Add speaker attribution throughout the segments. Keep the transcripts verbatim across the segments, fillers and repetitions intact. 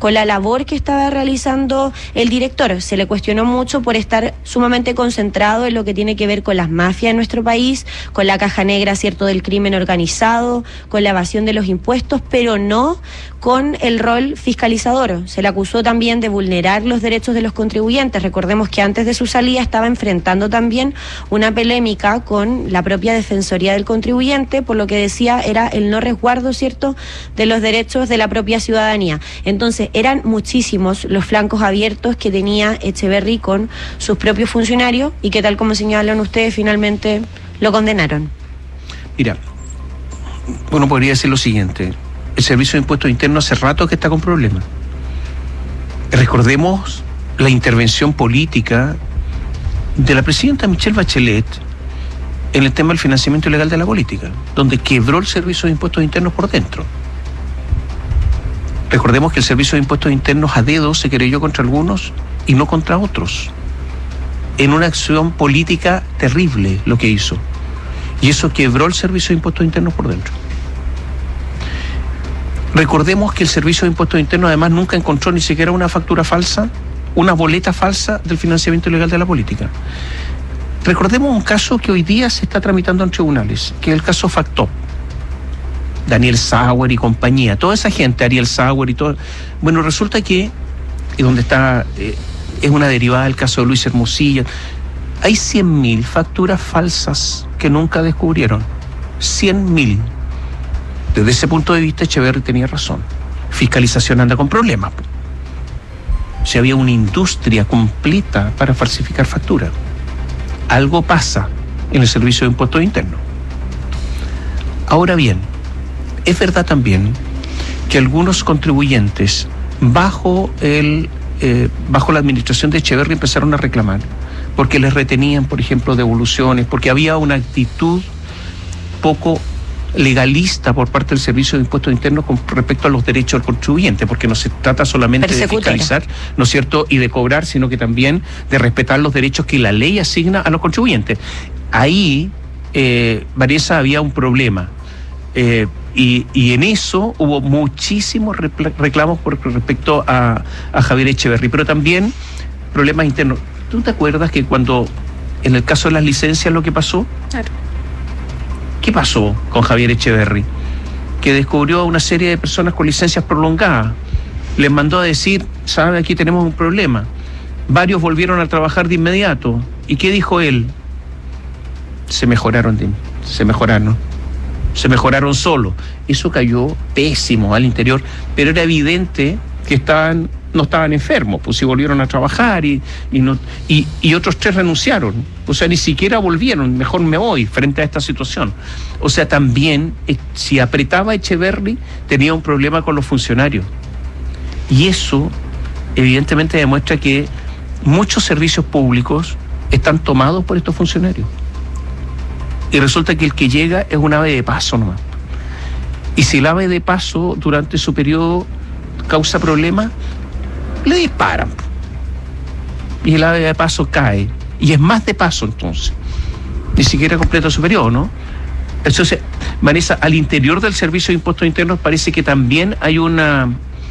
Speaker 1: con la labor que estaba realizando el director. Se le cuestionó mucho por estar sumamente concentrado en lo que tiene que ver con las mafias en nuestro país, con la caja negra, cierto, del crimen organizado, con la evasión de los impuestos, pero no con el rol fiscalizador. Se le acusó también de vulnerar los derechos de los contribuyentes. Recordemos que antes de su salida estaba enfrentando también una polémica con la propia Defensoría del Contribuyente, por lo que decía era el no resguardo, cierto, de los derechos de la propia ciudadanía. Entonces, eran muchísimos los flancos abiertos que tenía Echeverry con sus propios funcionarios y que, tal como señalan ustedes, finalmente lo condenaron.
Speaker 2: Mira, uno podría decir lo siguiente: el Servicio de Impuestos Internos hace rato que está con problemas. Recordemos la intervención política de la presidenta Michelle Bachelet en el tema del financiamiento ilegal de la política, donde quebró el Servicio de Impuestos Internos por dentro. Recordemos que el Servicio de Impuestos Internos a dedo se querelló contra algunos y no contra otros, en una acción política terrible lo que hizo. Y eso quebró el Servicio de Impuestos Internos por dentro. Recordemos que el Servicio de Impuestos Internos además nunca encontró ni siquiera una factura falsa, una boleta falsa del financiamiento ilegal de la política. Recordemos un caso que hoy día se está tramitando en tribunales, que es el caso Factop. Daniel Sauer y compañía, toda esa gente, Ariel Sauer y todo. Bueno, resulta que, y donde está, eh, es una derivada del caso de Luis Hermosilla, hay cien mil facturas falsas que nunca descubrieron. cien mil. Desde ese punto de vista, Echeverry tenía razón. Fiscalización anda con problemas. Si había una industria completa para falsificar facturas. Algo pasa en el Servicio de Impuestos Internos. Ahora bien, es verdad también que algunos contribuyentes bajo el eh, bajo la administración de Echeverry empezaron a reclamar porque les retenían, por ejemplo, devoluciones, porque había una actitud poco legalista por parte del Servicio de Impuestos Internos con respecto a los derechos del contribuyente, porque no se trata solamente de fiscalizar, ¿no es cierto?, y de cobrar, sino que también de respetar los derechos que la ley asigna a los contribuyentes. Ahí, eh, Vanessa, había un problema. Eh, y, y en eso hubo muchísimos reclamos por respecto a, a Javier Echeverry, pero también problemas internos. ¿Tú te acuerdas que cuando, en el caso de las licencias, lo que pasó? Claro. ¿Qué pasó con Javier Echeverry? Que descubrió a una serie de personas con licencias prolongadas. Les mandó a decir, ¿sabe? Aquí tenemos un problema. Varios volvieron a trabajar de inmediato. ¿Y qué dijo él? Se mejoraron, de, se mejoraron. Se mejoraron solo. Eso cayó pésimo al interior, pero era evidente que estaban, no estaban enfermos, pues si volvieron a trabajar y, y, no, y, y otros tres renunciaron. O sea, ni siquiera volvieron, mejor me voy frente a esta situación. O sea, también, eh, si apretaba Echeverry, tenía un problema con los funcionarios. Y eso, evidentemente, demuestra que muchos servicios públicos están tomados por estos funcionarios. Y resulta que el que llega es un ave de paso nomás. Y si el ave de paso durante su periodo causa problemas, le disparan. Y el ave de paso cae. Y es más de paso entonces. Ni siquiera completa su periodo, ¿no? Entonces, Vanessa, al interior del Servicio de Impuestos Internos parece que también hay una...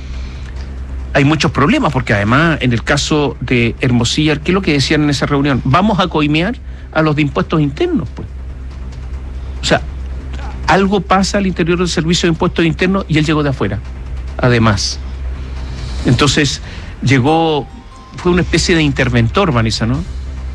Speaker 2: hay muchos problemas, porque además, en el caso de Hermosilla, ¿qué es lo que decían en esa reunión? Vamos a coimear a los de impuestos internos, pues. O sea, algo pasa al interior del Servicio de Impuestos Internos y él llegó de afuera, además. Entonces, llegó, fue una especie de interventor, Vanessa, ¿no?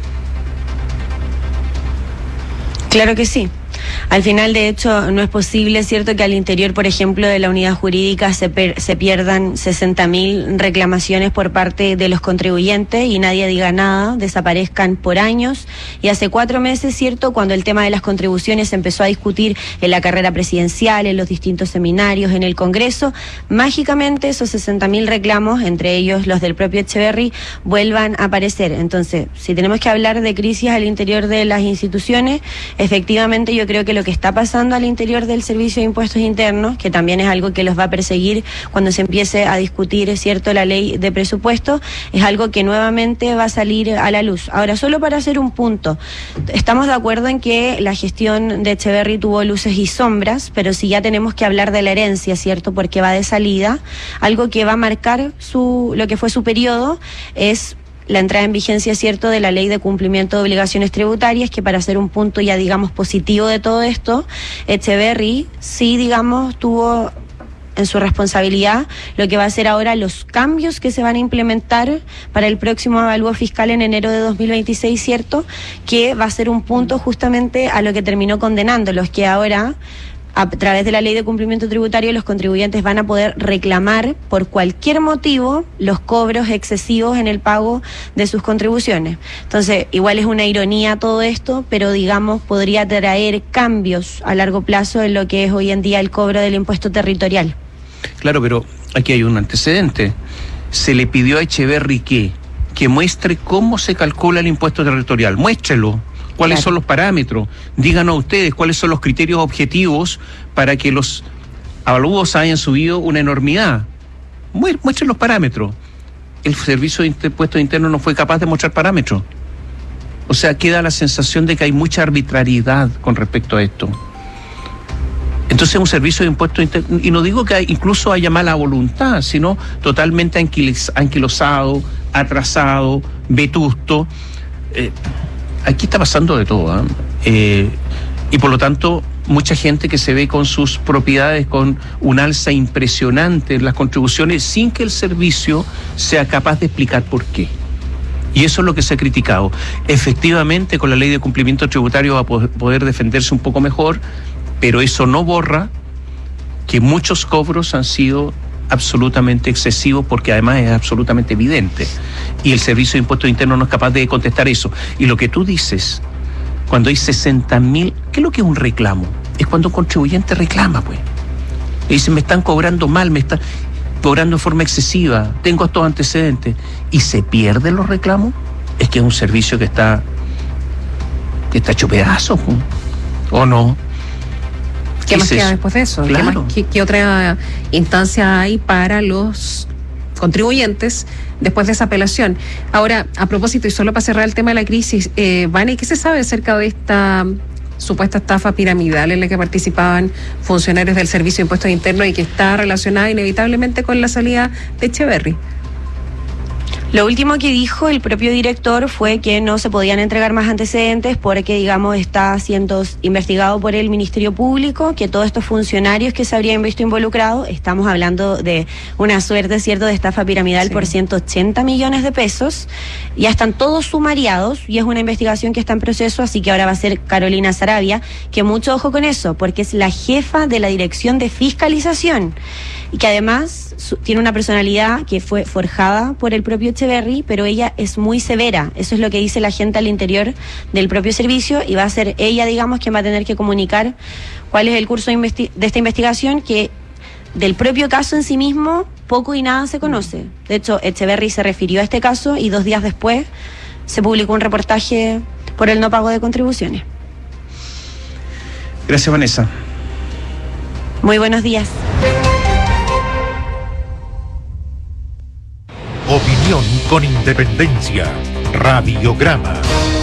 Speaker 1: Claro que sí. Al final, de hecho, no es posible, ¿cierto?, que al interior, por ejemplo, de la unidad jurídica se, per, se pierdan sesenta mil reclamaciones por parte de los contribuyentes y nadie diga nada, desaparezcan por años. Y hace cuatro meses, ¿cierto?, cuando el tema de las contribuciones se empezó a discutir en la carrera presidencial, en los distintos seminarios, en el Congreso, mágicamente esos sesenta mil reclamos, entre ellos los del propio Echeverry, vuelvan a aparecer. Entonces, si tenemos que hablar de crisis al interior de las instituciones, efectivamente yo creo creo que lo que está pasando al interior del Servicio de Impuestos Internos, que también es algo que los va a perseguir cuando se empiece a discutir, es cierto, la ley de presupuesto, es algo que nuevamente va a salir a la luz. Ahora, solo para hacer un punto, estamos de acuerdo en que la gestión de Etcheverry tuvo luces y sombras, pero si ya tenemos que hablar de la herencia, ¿cierto?, porque va de salida, algo que va a marcar su lo que fue su periodo es la entrada en vigencia, cierto, de la ley de cumplimiento de obligaciones tributarias, que para hacer un punto ya, digamos, positivo de todo esto, Etcheverry sí, digamos, tuvo en su responsabilidad lo que va a ser ahora los cambios que se van a implementar para el próximo avalúo fiscal en enero de dos mil veintiséis, ¿cierto?, que va a ser un punto justamente a lo que terminó condenando, los que ahora, a través de la ley de cumplimiento tributario, los contribuyentes van a poder reclamar por cualquier motivo los cobros excesivos en el pago de sus contribuciones. Entonces, igual es una ironía todo esto, pero digamos, podría traer cambios a largo plazo en lo que es hoy en día el cobro del impuesto territorial.
Speaker 2: Claro, pero aquí hay un antecedente. Se le pidió a Etcheverry que, que muestre cómo se calcula el impuesto territorial. Muéstrelo. ¿Cuáles claro. son los parámetros? Díganos ustedes cuáles son los criterios objetivos para que los avalúos hayan subido una enormidad. Muestren los parámetros. El Servicio de Impuestos Internos no fue capaz de mostrar parámetros. O sea, queda la sensación de que hay mucha arbitrariedad con respecto a esto. Entonces, un Servicio de Impuestos Internos, y no digo que hay, incluso haya mala voluntad, sino totalmente anquilosado, atrasado, vetusto. Eh, Aquí está pasando de todo, ¿eh? Eh, y por lo tanto, mucha gente que se ve con sus propiedades con un alza impresionante en las contribuciones sin que el servicio sea capaz de explicar por qué. Y eso es lo que se ha criticado. Efectivamente, con la ley de cumplimiento tributario va a poder defenderse un poco mejor, pero eso no borra que muchos cobros han sido absolutamente excesivo, porque además es absolutamente evidente, y el Servicio de Impuestos Internos no es capaz de contestar eso. Y lo que tú dices, cuando hay sesenta mil, ¿qué es lo que es un reclamo? Es cuando un contribuyente reclama, pues, y dice, me están cobrando mal, me están cobrando de forma excesiva, tengo estos antecedentes, y se pierden los reclamos, es que es un servicio que está que está hecho pedazos, ¿o no?
Speaker 3: ¿Qué más queda después de eso?
Speaker 2: Claro.
Speaker 3: ¿Qué, más, qué, ¿Qué otra instancia hay para los contribuyentes después de esa apelación? Ahora, a propósito, y solo para cerrar el tema de la crisis, eh, Vane, ¿qué se sabe acerca de esta supuesta estafa piramidal en la que participaban funcionarios del Servicio de Impuestos Internos y que está relacionada inevitablemente con la salida de Etcheverry?
Speaker 1: Lo último que dijo el propio director fue que no se podían entregar más antecedentes porque, digamos, está siendo investigado por el Ministerio Público, que todos estos funcionarios que se habrían visto involucrados, estamos hablando de una suerte, ¿cierto?, de estafa piramidal sí. por ciento ochenta millones de pesos, ya están todos sumariados y es una investigación que está en proceso, así que ahora va a ser Carolina Saravia, que mucho ojo con eso, porque es la jefa de la Dirección de Fiscalización y que además su, tiene una personalidad que fue forjada por el propio Etcheverry, pero ella es muy severa. Eso es lo que dice la gente al interior del propio servicio, y va a ser ella, digamos, quien va a tener que comunicar cuál es el curso de, investi- de esta investigación, que del propio caso en sí mismo poco y nada se conoce. De hecho, Etcheverry se refirió a este caso y dos días después se publicó un reportaje por el no pago de contribuciones.
Speaker 2: Gracias, Vanessa.
Speaker 1: Muy buenos días.
Speaker 4: Opinión con independencia. Radiograma.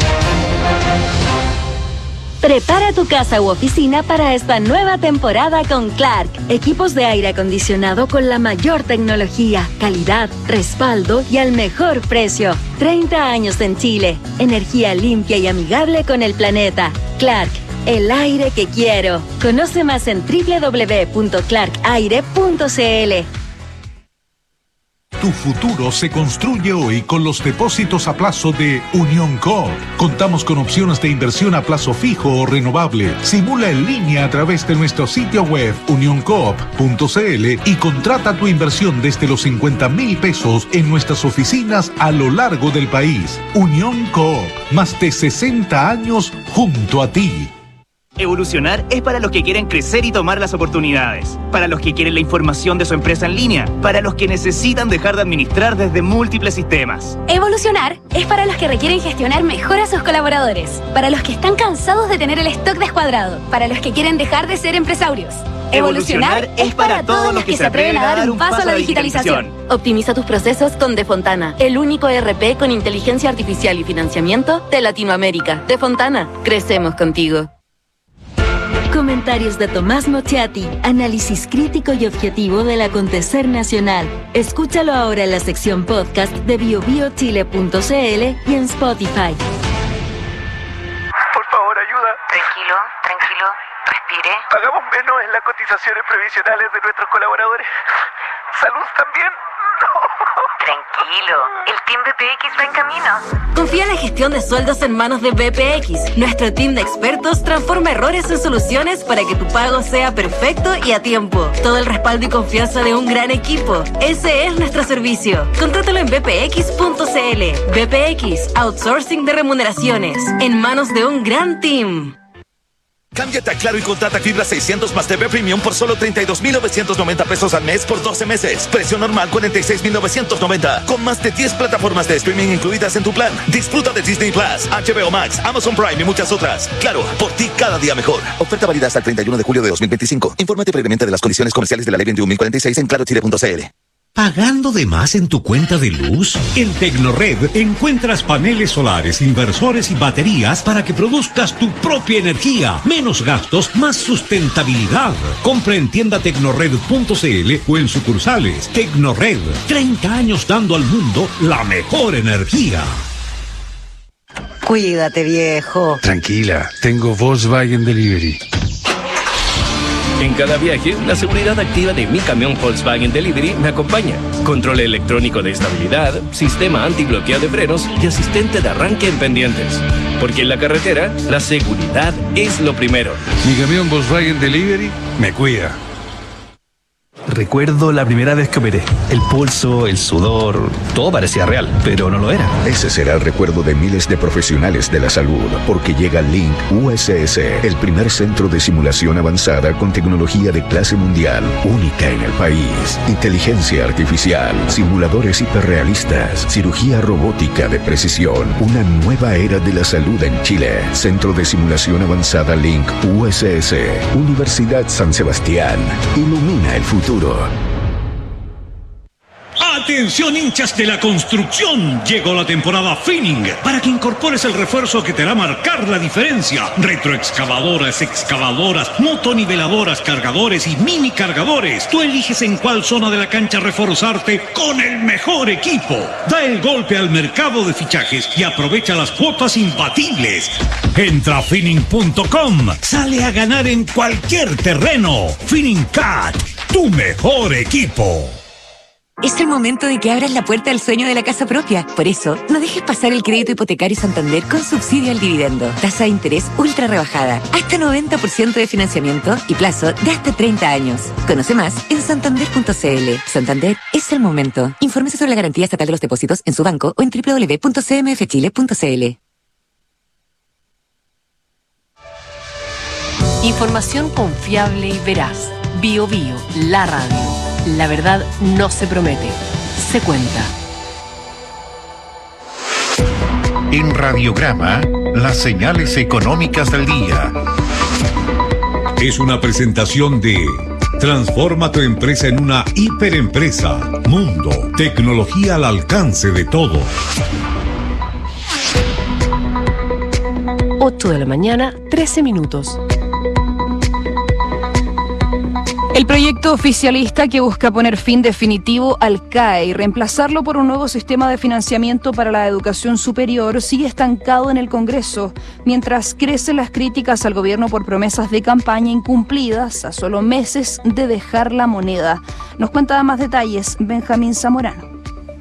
Speaker 5: Prepara tu casa u oficina para esta nueva temporada con Clark. Equipos de aire acondicionado con la mayor tecnología, calidad, respaldo y al mejor precio. treinta años en Chile. Energía limpia y amigable con el planeta. Clark, el aire que quiero. Conoce más en doble u doble u doble u punto clark aire punto c l.
Speaker 4: Tu futuro se construye hoy con los depósitos a plazo de Unión Coop. Contamos con opciones de inversión a plazo fijo o renovable. Simula en línea a través de nuestro sitio web unión coop punto c l y contrata tu inversión desde los cincuenta mil pesos en nuestras oficinas a lo largo del país. Unión Coop, más de sesenta años junto a ti.
Speaker 6: Evolucionar es para los que quieren crecer y tomar las oportunidades, para los que quieren la información de su empresa en línea, para los que necesitan dejar de administrar desde múltiples sistemas.
Speaker 7: Evolucionar es para los que requieren gestionar mejor a sus colaboradores, para los que están cansados de tener el stock descuadrado, para los que quieren dejar de ser empresarios.
Speaker 6: Evolucionar es para todos los que se atreven a dar un paso a la digitalización.
Speaker 5: Optimiza tus procesos con Defontana, el único E R P con inteligencia artificial y financiamiento de Latinoamérica. Defontana, crecemos contigo. Comentarios de Tomás Mochati, análisis crítico y objetivo del acontecer nacional. Escúchalo ahora en la sección podcast de bio bio chile punto c l y en Spotify.
Speaker 8: Por favor, ayuda.
Speaker 9: Tranquilo, tranquilo, respire.
Speaker 8: Pagamos menos en las cotizaciones previsionales de nuestros colaboradores. ¿Salud también? No.
Speaker 9: Tranquilo, el Team B P X va en camino.
Speaker 5: Confía la gestión de sueldos en manos de B P X. Nuestro team de expertos transforma errores en soluciones para que tu pago sea perfecto y a tiempo. Todo el respaldo y confianza de un gran equipo. Ese es nuestro servicio. Contrátalo en b p x punto c l. B P X, outsourcing de remuneraciones. En manos de un gran team.
Speaker 10: Cámbiate a Claro y contrata fibra seiscientos más T V Premium por solo treinta y dos mil novecientos noventa pesos al mes por doce meses. Precio normal cuarenta y seis mil novecientos noventa. Con más de diez plataformas de streaming incluidas en tu plan. Disfruta de Disney Plus, H B O Max, Amazon Prime y muchas otras. Claro, por ti cada día mejor. Oferta válida hasta el treinta y uno de julio de dos mil veinticinco. Infórmate previamente de las condiciones comerciales de la ley veintiún mil cuarenta y seis en claro chile punto c l.
Speaker 11: ¿Pagando de más en tu cuenta de luz? En Tecnored encuentras paneles solares, inversores y baterías para que produzcas tu propia energía. Menos gastos, más sustentabilidad. Compra en tienda tecnored punto c l o en sucursales. Tecnored, treinta años dando al mundo la mejor energía.
Speaker 12: Cuídate, viejo.
Speaker 13: Tranquila, tengo Volkswagen Delivery. En cada viaje, la seguridad activa de mi camión Volkswagen Delivery me acompaña. Control electrónico de estabilidad, sistema antibloqueo de frenos y asistente de arranque en pendientes. Porque en la carretera, la seguridad es lo primero.
Speaker 14: Mi camión Volkswagen Delivery me cuida.
Speaker 15: Recuerdo la primera vez que operé. El pulso, el sudor, todo parecía real, pero no lo era.
Speaker 16: Ese será el recuerdo de miles de profesionales de la salud, porque llega Link U S S, el primer centro de simulación avanzada con tecnología de clase mundial, única en el país. Inteligencia artificial, simuladores hiperrealistas, cirugía robótica de precisión, una nueva era de la salud en Chile. Centro de simulación avanzada Link U S S, Universidad San Sebastián. Ilumina el futuro.
Speaker 11: Atención, hinchas de la construcción, llegó la temporada Finning para que incorpores el refuerzo que te hará marcar la diferencia. Retroexcavadoras, excavadoras, motoniveladoras, cargadores y mini cargadores. Tú eliges en cuál zona de la cancha reforzarte con el mejor equipo. Da el golpe al mercado de fichajes y aprovecha las cuotas imbatibles. Entra a finning punto com, sale a ganar en cualquier terreno. Finning Cat, tu mejor equipo.
Speaker 17: Es el momento de que abras la puerta al sueño de la casa propia. Por eso, no dejes pasar el crédito hipotecario Santander con subsidio al dividendo. Tasa de interés ultra rebajada, hasta noventa por ciento de financiamiento y plazo de hasta treinta años. Conoce más en santander punto c l. Santander es el momento. Infórmese sobre la garantía estatal de los depósitos en su banco o en doble u doble u doble u punto c m f chile punto c l.
Speaker 18: Información confiable y veraz. Bio Bio, la radio. La verdad no se promete, se cuenta.
Speaker 4: En Radiograma, las señales económicas del día.
Speaker 11: Es una presentación de Transforma tu empresa en una hiperempresa. Mundo, tecnología al alcance de todos.
Speaker 18: ocho de la mañana, trece minutos.
Speaker 19: El proyecto oficialista que busca poner fin definitivo al C A E y reemplazarlo por un nuevo sistema de financiamiento para la educación superior sigue estancado en el Congreso, mientras crecen las críticas al gobierno por promesas de campaña incumplidas a solo meses de dejar la moneda. Nos cuenta más detalles Benjamín Zamorano.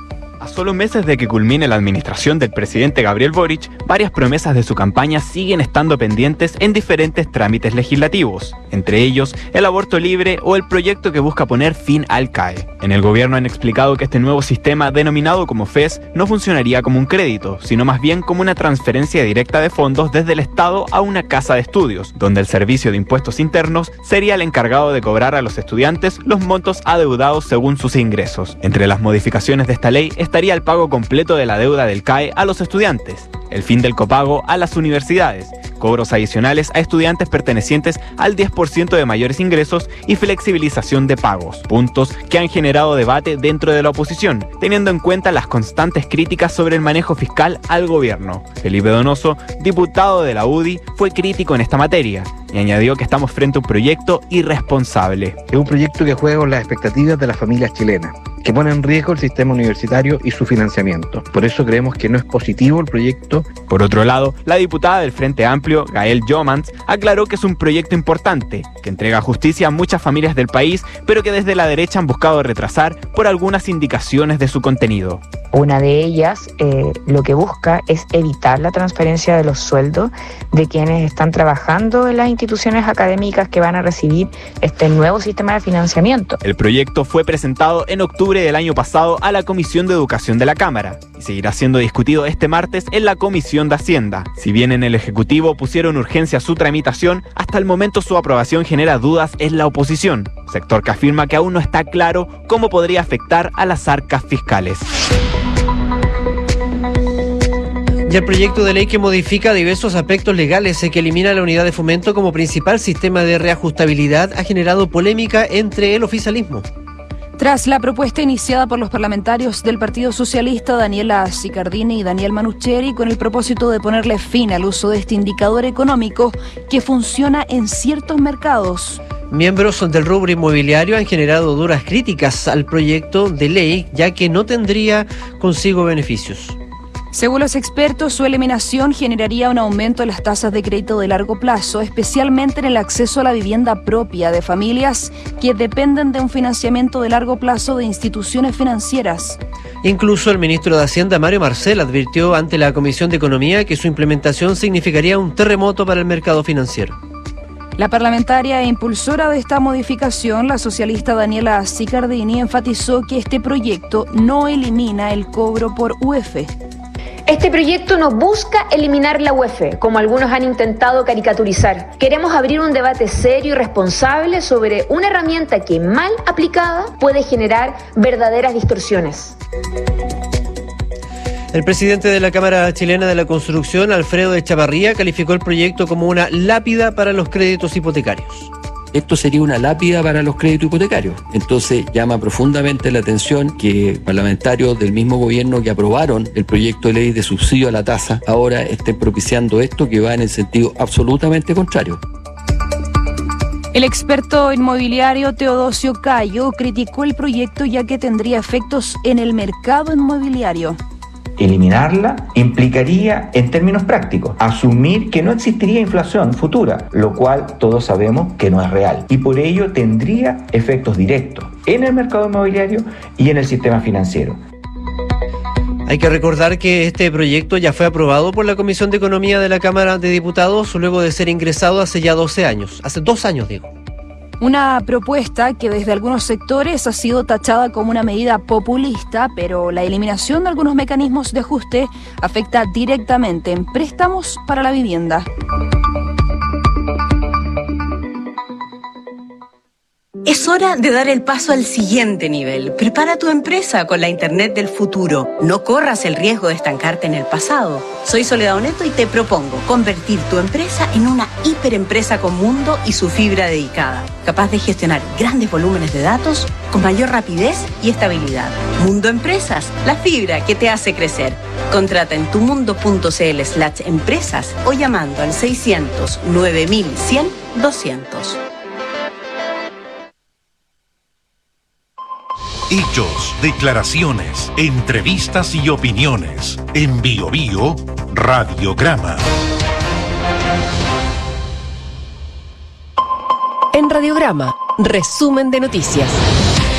Speaker 12: A solo meses de que culmine la administración del presidente Gabriel Boric, varias promesas de su campaña siguen estando pendientes en diferentes trámites legislativos, entre ellos el aborto libre o el proyecto que busca poner fin al C A E. En el gobierno han explicado que este nuevo sistema, denominado como F E S, no funcionaría como un crédito, sino más bien como una transferencia directa de fondos desde el Estado a una casa de estudios, donde el Servicio de Impuestos Internos sería el encargado de cobrar a los estudiantes los montos adeudados según sus ingresos. Entre las modificaciones de esta ley estaría el pago completo de la deuda del C A E a los estudiantes, el fin del copago a las universidades, cobros adicionales a estudiantes pertenecientes al diez por ciento de mayores ingresos y flexibilización de pagos, puntos que han generado debate dentro de la oposición, teniendo en cuenta las constantes críticas sobre el manejo fiscal al gobierno. Felipe Donoso, diputado de la U D I, fue crítico en esta materia y añadió que estamos frente a un proyecto irresponsable.
Speaker 20: Es un proyecto que juega con las expectativas de las familias chilenas, que pone en riesgo el sistema universitario y su financiamiento. Por eso creemos que no es positivo el proyecto.
Speaker 12: Por otro lado, la diputada del Frente Amplio, Gael Jomans, aclaró que es un proyecto importante, que entrega justicia a muchas familias del país, pero que desde la derecha han buscado retrasar por algunas indicaciones de su contenido.
Speaker 21: Una de ellas eh, lo que busca es evitar la transferencia de los sueldos de quienes están trabajando en las instituciones académicas que van a recibir este nuevo sistema de financiamiento.
Speaker 12: El proyecto fue presentado en octubre del año pasado a la Comisión de Educación de la Cámara y seguirá siendo discutido este martes en la Comisión de Hacienda. Si bien en el Ejecutivo pusieron urgencia a su tramitación, hasta el momento su aprobación genera dudas en la oposición, sector que afirma que aún no está claro cómo podría afectar a las arcas fiscales.
Speaker 22: Y el proyecto de ley que modifica diversos aspectos legales y que elimina la unidad de fomento como principal sistema de reajustabilidad ha generado polémica entre el oficialismo.
Speaker 19: Tras la propuesta iniciada por los parlamentarios del Partido Socialista, Daniela Sicardini y Daniel Manucheri, con el propósito de ponerle fin al uso de este indicador económico que funciona en ciertos mercados.
Speaker 22: Miembros del rubro inmobiliario han generado duras críticas al proyecto de ley, ya que no tendría consigo beneficios.
Speaker 19: Según los expertos, su eliminación generaría un aumento en las tasas de crédito de largo plazo, especialmente en el acceso a la vivienda propia de familias que dependen de un financiamiento de largo plazo de instituciones financieras.
Speaker 22: Incluso el ministro de Hacienda, Mario Marcel, advirtió ante la Comisión de Economía que su implementación significaría un terremoto para el mercado financiero.
Speaker 19: La parlamentaria e impulsora de esta modificación, la socialista Daniela Sicardini, enfatizó que este proyecto no elimina el cobro por U E F.
Speaker 23: Este proyecto no busca eliminar la U E F, como algunos han intentado caricaturizar. Queremos abrir un debate serio y responsable sobre una herramienta que, mal aplicada, puede generar verdaderas distorsiones.
Speaker 22: El presidente de la Cámara Chilena de la Construcción, Alfredo Echavarría, calificó el proyecto como una lápida para los créditos hipotecarios.
Speaker 24: Esto sería una lápida para los créditos hipotecarios. Entonces llama profundamente la atención que parlamentarios del mismo gobierno que aprobaron el proyecto de ley de subsidio a la tasa ahora estén propiciando esto que va en el sentido absolutamente contrario.
Speaker 19: El experto inmobiliario Teodosio Cayo criticó el proyecto ya que tendría efectos en el mercado inmobiliario.
Speaker 25: Eliminarla implicaría, en términos prácticos, asumir que no existiría inflación futura, lo cual todos sabemos que no es real, y por ello tendría efectos directos en el mercado inmobiliario y en el sistema financiero.
Speaker 22: Hay que recordar que este proyecto ya fue aprobado por la Comisión de Economía de la Cámara de Diputados luego de ser ingresado hace ya doce años, hace dos años digo.
Speaker 19: Una propuesta que desde algunos sectores ha sido tachada como una medida populista, pero la eliminación de algunos mecanismos de ajuste afecta directamente en préstamos para la vivienda.
Speaker 26: Es hora de dar el paso al siguiente nivel. Prepara tu empresa con la Internet del futuro. No corras el riesgo de estancarte en el pasado. Soy Soledad Oneto y te propongo convertir tu empresa en una hiperempresa con mundo y su fibra dedicada, capaz de gestionar grandes volúmenes de datos con mayor rapidez y estabilidad. Mundo Empresas, la fibra que te hace crecer. Contrata en tumundo.cl slash empresas o llamando al seiscientos nueve mil cien doscientos.
Speaker 4: Hechos, declaraciones, entrevistas y opiniones. En Bio Bio, Radiograma.
Speaker 18: En Radiograma, resumen de noticias.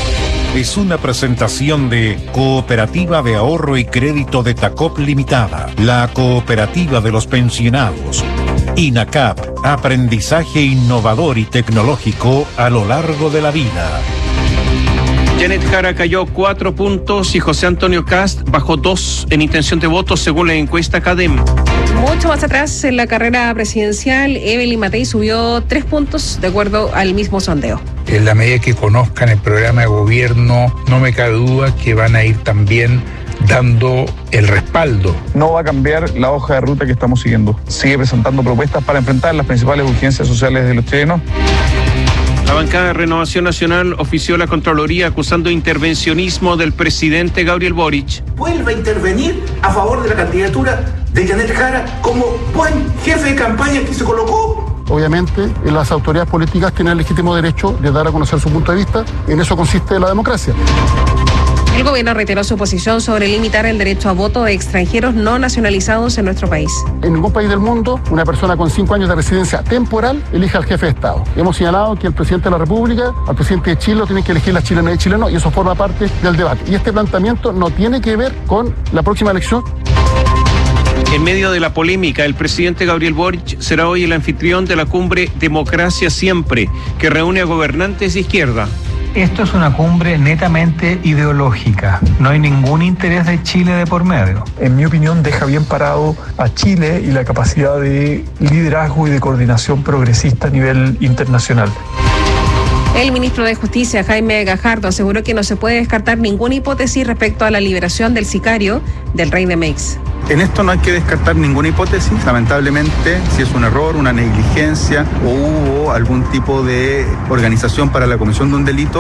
Speaker 1: es una presentación de Cooperativa de Ahorro y Crédito de Tacop Limitada, la cooperativa de los pensionados. INACAP, aprendizaje innovador y tecnológico a lo largo de la vida.
Speaker 2: Janet Jara cayó cuatro puntos y José Antonio Cast bajó dos en intención de voto según la encuesta CADEM.
Speaker 3: Mucho más atrás en la carrera presidencial, Evelyn Matei subió tres puntos de acuerdo al mismo sondeo.
Speaker 6: En la medida que conozcan el programa de gobierno, no me cabe duda que van a ir también dando el respaldo.
Speaker 7: No va a cambiar la hoja de ruta que estamos siguiendo. Sigue presentando propuestas para enfrentar las principales urgencias sociales de los chilenos.
Speaker 2: La bancada de Renovación Nacional ofició la Contraloría acusando intervencionismo del presidente Gabriel Boric.
Speaker 8: Vuelva a intervenir a favor de la candidatura de Janet Jara como buen jefe de campaña que se colocó.
Speaker 27: Obviamente, las autoridades políticas tienen el legítimo derecho de dar a conocer su punto de vista. En eso consiste la democracia.
Speaker 3: El gobierno reiteró su posición sobre limitar el derecho a voto de extranjeros no nacionalizados en nuestro país.
Speaker 27: En ningún país del mundo, una persona con cinco años de residencia temporal elige al jefe de Estado. Hemos señalado que el presidente de la República, al presidente de Chile, lo tienen que elegir las chilenas y chilenos, y eso forma parte del debate. Y este planteamiento no tiene que ver con la próxima elección.
Speaker 2: En medio de la polémica, el presidente Gabriel Boric será hoy el anfitrión de la cumbre Democracia Siempre, que reúne a gobernantes de izquierda.
Speaker 28: Esto es una cumbre netamente ideológica. No hay ningún interés de Chile de por medio.
Speaker 29: En mi opinión, deja bien parado a Chile y la capacidad de liderazgo y de coordinación progresista a nivel internacional.
Speaker 3: El ministro de Justicia, Jaime Gajardo, aseguró que no se puede descartar ninguna hipótesis respecto a la liberación del sicario del Rey de Meix.
Speaker 30: En esto no hay que descartar ninguna hipótesis. Lamentablemente, si es un error, una negligencia o hubo algún tipo de organización para la comisión de un delito.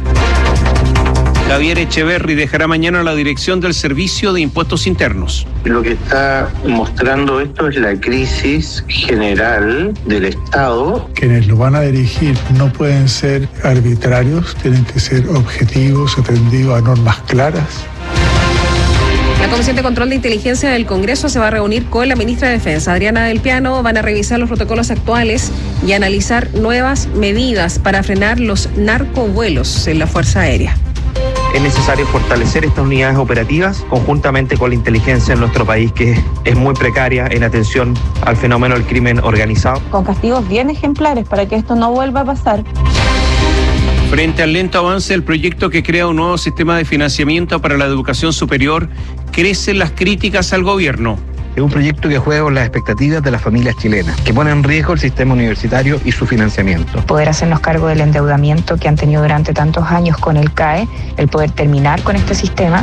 Speaker 2: Javier Echeverri dejará mañana la dirección del Servicio de Impuestos Internos.
Speaker 31: Lo que está mostrando esto es la crisis general del Estado.
Speaker 32: Quienes lo van a dirigir no pueden ser arbitrarios, tienen que ser objetivos, atendidos a normas claras.
Speaker 3: La Comisión de Control de Inteligencia del Congreso se va a reunir con la ministra de Defensa, Adriana del Piano. Van a revisar los protocolos actuales y analizar nuevas medidas para frenar los narcovuelos en la Fuerza Aérea.
Speaker 33: Es necesario fortalecer estas unidades operativas conjuntamente con la inteligencia en nuestro país, que es muy precaria en atención al fenómeno del crimen organizado.
Speaker 21: Con castigos bien ejemplares para que esto no vuelva a pasar.
Speaker 2: Frente al lento avance del proyecto que crea un nuevo sistema de financiamiento para la educación superior, crecen las críticas al gobierno.
Speaker 20: Es un proyecto que juega con las expectativas de las familias chilenas, que pone en riesgo el sistema universitario y su financiamiento.
Speaker 21: Poder hacernos cargo del endeudamiento que han tenido durante tantos años con el C A E, el poder terminar con este sistema.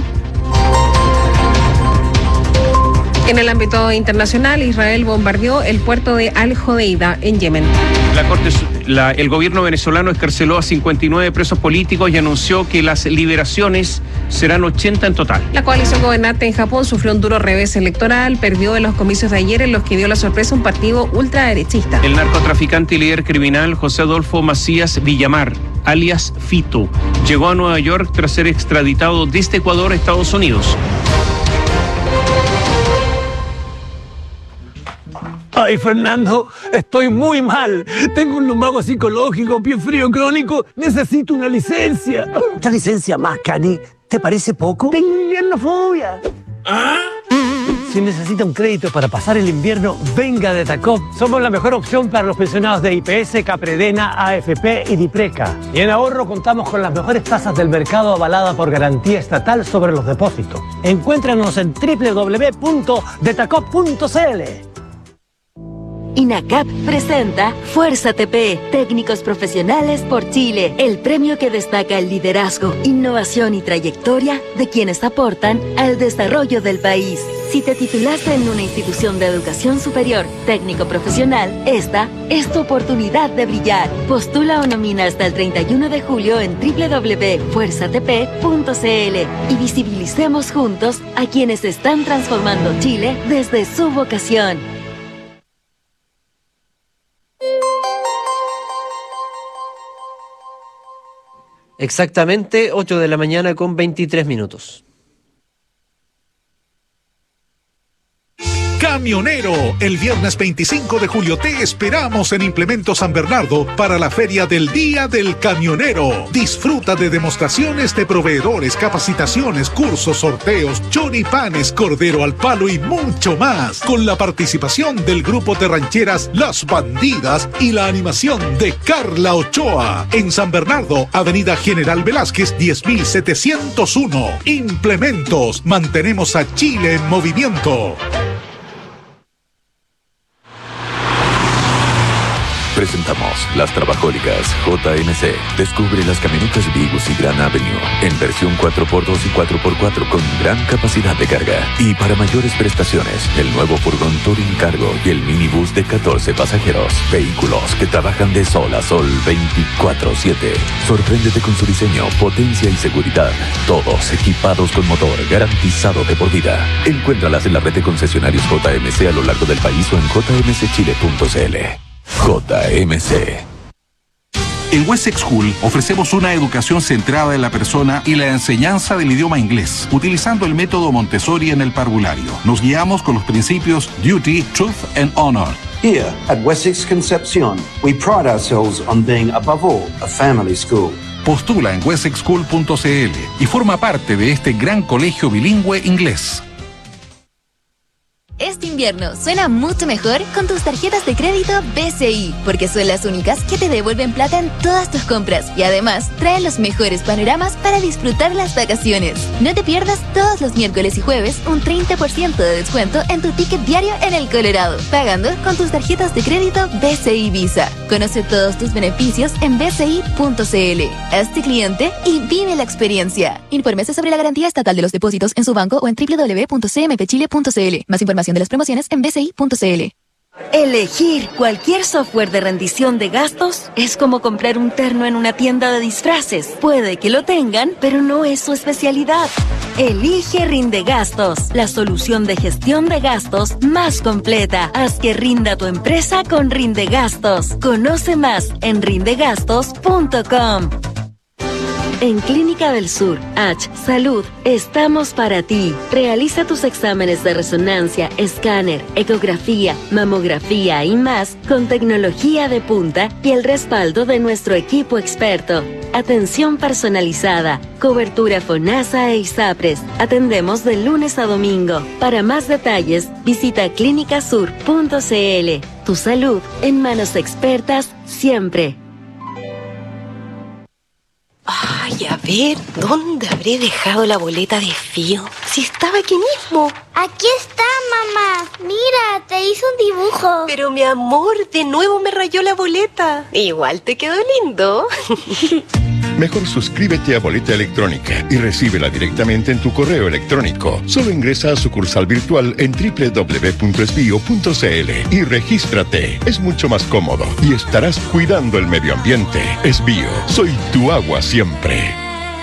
Speaker 3: En el ámbito internacional, Israel bombardeó el puerto de Al-Hodeida en Yemen.
Speaker 2: La Corte, la, el gobierno venezolano escarceló a cincuenta y nueve presos políticos y anunció que las liberaciones serán ochenta en total.
Speaker 3: La coalición gobernante en Japón sufrió un duro revés electoral, perdió en los comicios de ayer en los que dio la sorpresa un partido ultraderechista.
Speaker 2: El narcotraficante y líder criminal José Adolfo Macías Villamar, alias Fito, llegó a Nueva York tras ser extraditado desde Ecuador a Estados Unidos.
Speaker 34: Ay, Fernando, estoy muy mal. Tengo un lumbago psicológico, pie frío crónico. Necesito una licencia.
Speaker 35: ¿Otra licencia más, Cani? ¿Te parece poco?
Speaker 34: Tengo inviernofobia. ¿Ah? Si necesita un crédito para pasar el invierno, venga de Tacop. Somos la mejor opción para los pensionados de I P S, Capredena, A F P y Dipreca. Y en ahorro contamos con las mejores tasas del mercado avalada por garantía estatal sobre los depósitos. Encuéntranos en doble u doble u doble u punto detacop punto c l.
Speaker 5: INACAP presenta Fuerza T P, Técnicos Profesionales por Chile, el premio que destaca el liderazgo, innovación y trayectoria de quienes aportan al desarrollo del país. Si te titulaste en una institución de educación superior, técnico profesional, esta es tu oportunidad de brillar. Postula o nomina hasta el treinta y uno de julio en doble u doble u doble u punto fuerza t p punto c l y visibilicemos juntos a quienes están transformando Chile desde su vocación.
Speaker 22: Exactamente ocho de la mañana con veintitrés minutos.
Speaker 4: Camionero, el viernes veinticinco de julio te esperamos en Implementos San Bernardo para la Feria del Día del Camionero. Disfruta de demostraciones de proveedores, capacitaciones, cursos, sorteos, choripanes, cordero al palo y mucho más, con la participación del grupo de rancheras Las Bandidas y la animación de Carla Ochoa. En San Bernardo, Avenida General Velázquez diez mil setecientos uno. Implementos, mantenemos a Chile en movimiento.
Speaker 9: Presentamos Las Trabajólicas J M C. Descubre las camionetas Vigus y Gran Avenue en versión cuatro por dos y cuatro por cuatro con gran capacidad de carga. Y para mayores prestaciones, el nuevo furgón Touring Cargo y el minibús de catorce pasajeros. Vehículos que trabajan de sol a sol veinticuatro siete. Sorpréndete con su diseño, potencia y seguridad. Todos equipados con motor garantizado de por vida. Encuéntralas en la red de concesionarios J M C a lo largo del país o en j m c chile punto c l. J M C.
Speaker 10: En Wessex School ofrecemos una educación centrada en la persona y la enseñanza del idioma inglés, utilizando el método Montessori en el parvulario. Nos guiamos con los principios Duty, Truth and Honor.
Speaker 11: Here at Wessex Concepcion, we pride ourselves on being above all a family school.
Speaker 10: Postula en wessex school punto c l y forma parte de este gran colegio bilingüe inglés.
Speaker 12: Este invierno suena mucho mejor con tus tarjetas de crédito B C I, porque son las únicas que te devuelven plata en todas tus compras y además traen los mejores panoramas para disfrutar las vacaciones. No te pierdas todos los miércoles y jueves un treinta por ciento de descuento en tu ticket diario en el Colorado, pagando con tus tarjetas de crédito B C I Visa. Conoce todos tus beneficios en b c i punto c l. Hazte cliente y vive la experiencia. Infórmese sobre la garantía estatal de los depósitos en su banco o en w w w punto c m p chile punto c l. Más información de las promociones en b c i punto c l.
Speaker 5: Elegir cualquier software de rendición de gastos es como comprar un terno en una tienda de disfraces. Puede que lo tengan, pero no es su especialidad. Elige Rindegastos, la solución de gestión de gastos más completa. Haz que rinda tu empresa con Rindegastos. Conoce más en rindegastos punto com. En Clínica del Sur, H Salud, estamos para ti. Realiza tus exámenes de resonancia, escáner, ecografía, mamografía y más con tecnología de punta y el respaldo de nuestro equipo experto. Atención personalizada, cobertura FONASA e ISAPRES. Atendemos de lunes a domingo. Para más detalles, visita clínica sur punto c l. Tu salud en manos expertas siempre.
Speaker 13: Ay, a ver, ¿dónde habré dejado la boleta de Fío? Si estaba aquí mismo.
Speaker 14: Aquí está, mamá. Mira, te hice un dibujo.
Speaker 13: Pero mi amor, de nuevo me rayó la boleta. Igual te quedó lindo.
Speaker 15: Mejor suscríbete a Boleta Electrónica y recíbela directamente en tu correo electrónico. Solo ingresa a sucursal virtual en w w w punto esbio punto c l y regístrate. Es mucho más cómodo y estarás cuidando el medio ambiente. Esbio, soy tu agua siempre.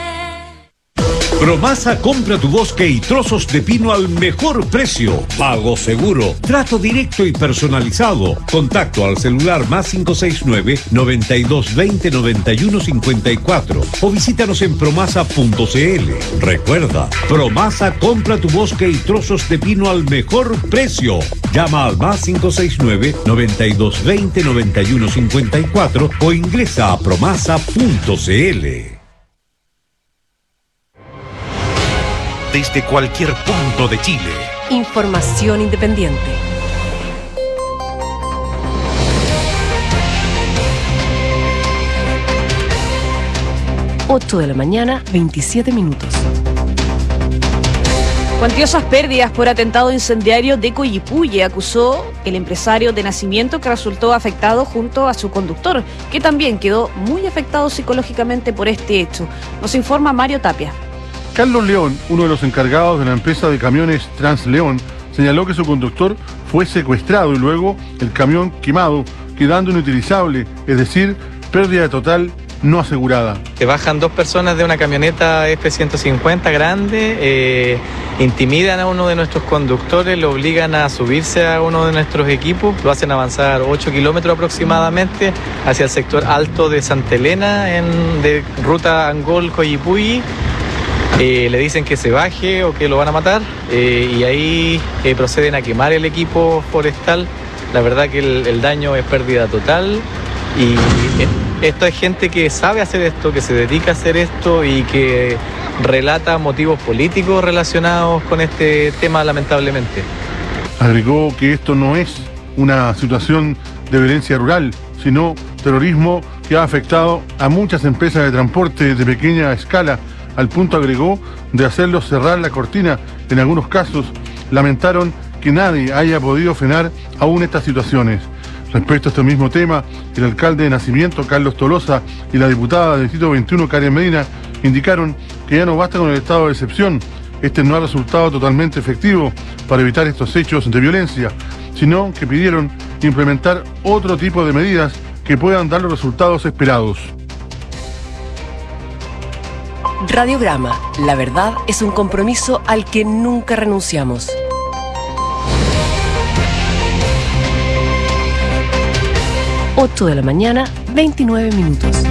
Speaker 16: Promasa compra tu bosque y trozos de pino al mejor precio. Pago seguro. Trato directo y personalizado. Contacto al celular más cinco seis nueve, noventa y dos veinte, noventa y uno cincuenta y cuatro o visítanos en promasa punto c l. Recuerda, Promasa compra tu bosque y trozos de pino al mejor precio. Llama al más cinco seis nueve, noventa y dos veinte, noventa y uno cincuenta y cuatro o ingresa a promasa punto c l.
Speaker 1: Desde cualquier punto de Chile.
Speaker 18: Información independiente. ocho de la mañana, veintisiete minutos.
Speaker 17: Cuantiosas pérdidas por atentado incendiario de Coyipulli, acusó el empresario de nacimiento que resultó afectado junto a su conductor, que también quedó muy afectado psicológicamente por este hecho. Nos informa Mario Tapia.
Speaker 27: Carlos León, uno de los encargados de la empresa de camiones Transleón, señaló que su conductor fue secuestrado y luego el camión quemado, quedando inutilizable, es decir, pérdida total no asegurada.
Speaker 19: Se bajan dos personas de una camioneta F ciento cincuenta grande, eh, intimidan a uno de nuestros conductores, lo obligan a subirse a uno de nuestros equipos, lo hacen avanzar ocho kilómetros aproximadamente hacia el sector alto de Santa Elena, en, de ruta Angol-Coyipulli. eh, le dicen que se baje o que lo van a matar eh, y ahí eh, proceden a quemar el equipo forestal. La verdad que el, el daño es pérdida total y eh, esto es gente que sabe hacer esto, que se dedica a hacer esto y que relata motivos políticos relacionados con este tema, lamentablemente.
Speaker 6: Agregó que esto no es una situación de violencia rural, sino terrorismo que ha afectado a muchas empresas de transporte de pequeña escala, al punto, agregó, de hacerlos cerrar la cortina. En algunos casos lamentaron que nadie haya podido frenar aún estas situaciones. Respecto a este mismo tema, el alcalde de Nacimiento, Carlos Tolosa, y la diputada del Distrito veintiuno, Karen Medina, indicaron que ya no basta con el estado de excepción. Este no ha resultado totalmente efectivo para evitar estos hechos de violencia, sino que pidieron implementar otro tipo de medidas que puedan dar los resultados esperados.
Speaker 18: Radiograma. La verdad es un compromiso al que nunca renunciamos. ocho de la mañana, veintinueve minutos.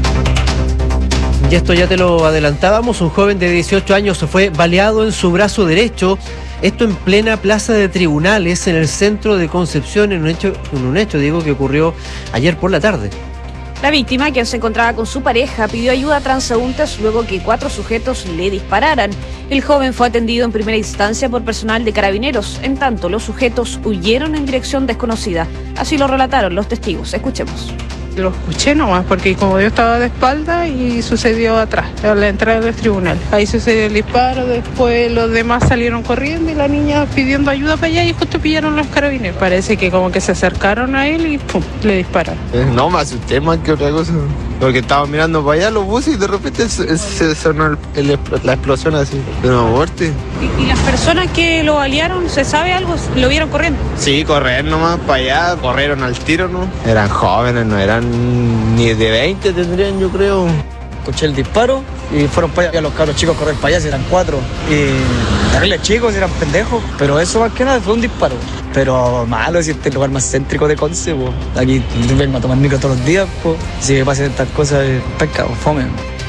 Speaker 22: Y esto ya te lo adelantábamos, un joven de dieciocho años fue baleado en su brazo derecho, esto en plena plaza de tribunales en el centro de Concepción, en un hecho, en un hecho digo, que ocurrió ayer por la tarde.
Speaker 17: La víctima, quien se encontraba con su pareja, pidió ayuda a transeúntes luego que cuatro sujetos le dispararan. El joven fue atendido en primera instancia por personal de Carabineros. En tanto, los sujetos huyeron en dirección desconocida. Así lo relataron los testigos. Escuchemos.
Speaker 7: Lo escuché nomás, porque como yo estaba de espalda y sucedió atrás, a la entrada del tribunal. Ahí sucedió el disparo, después los demás salieron corriendo y la niña pidiendo ayuda para allá y justo pillaron los Carabineros. Parece que como que se acercaron a él y pum, le dispararon.
Speaker 8: Eh, no, me asusté más que otra cosa, porque estaba mirando para allá los buses y de repente se, se sonó el, el, la explosión así, de una muerte.
Speaker 17: ¿Y, ¿Y las personas que lo balearon, se sabe algo? ¿Lo vieron corriendo?
Speaker 8: Sí, correr nomás para allá, corrieron al tiro, ¿no? Eran jóvenes, no eran ni de veinte tendrían, yo creo.
Speaker 20: Escuché el disparo y fueron para allá los cabros chicos a correr para allá, eran cuatro. Y terribles chicos, eran pendejos. Pero eso más que nada fue un disparo. Pero malo, si este es el lugar más céntrico de Conce, po. Aquí vengo a tomar micro todos los días, po. Si me pasan estas cosas, pesca o fome.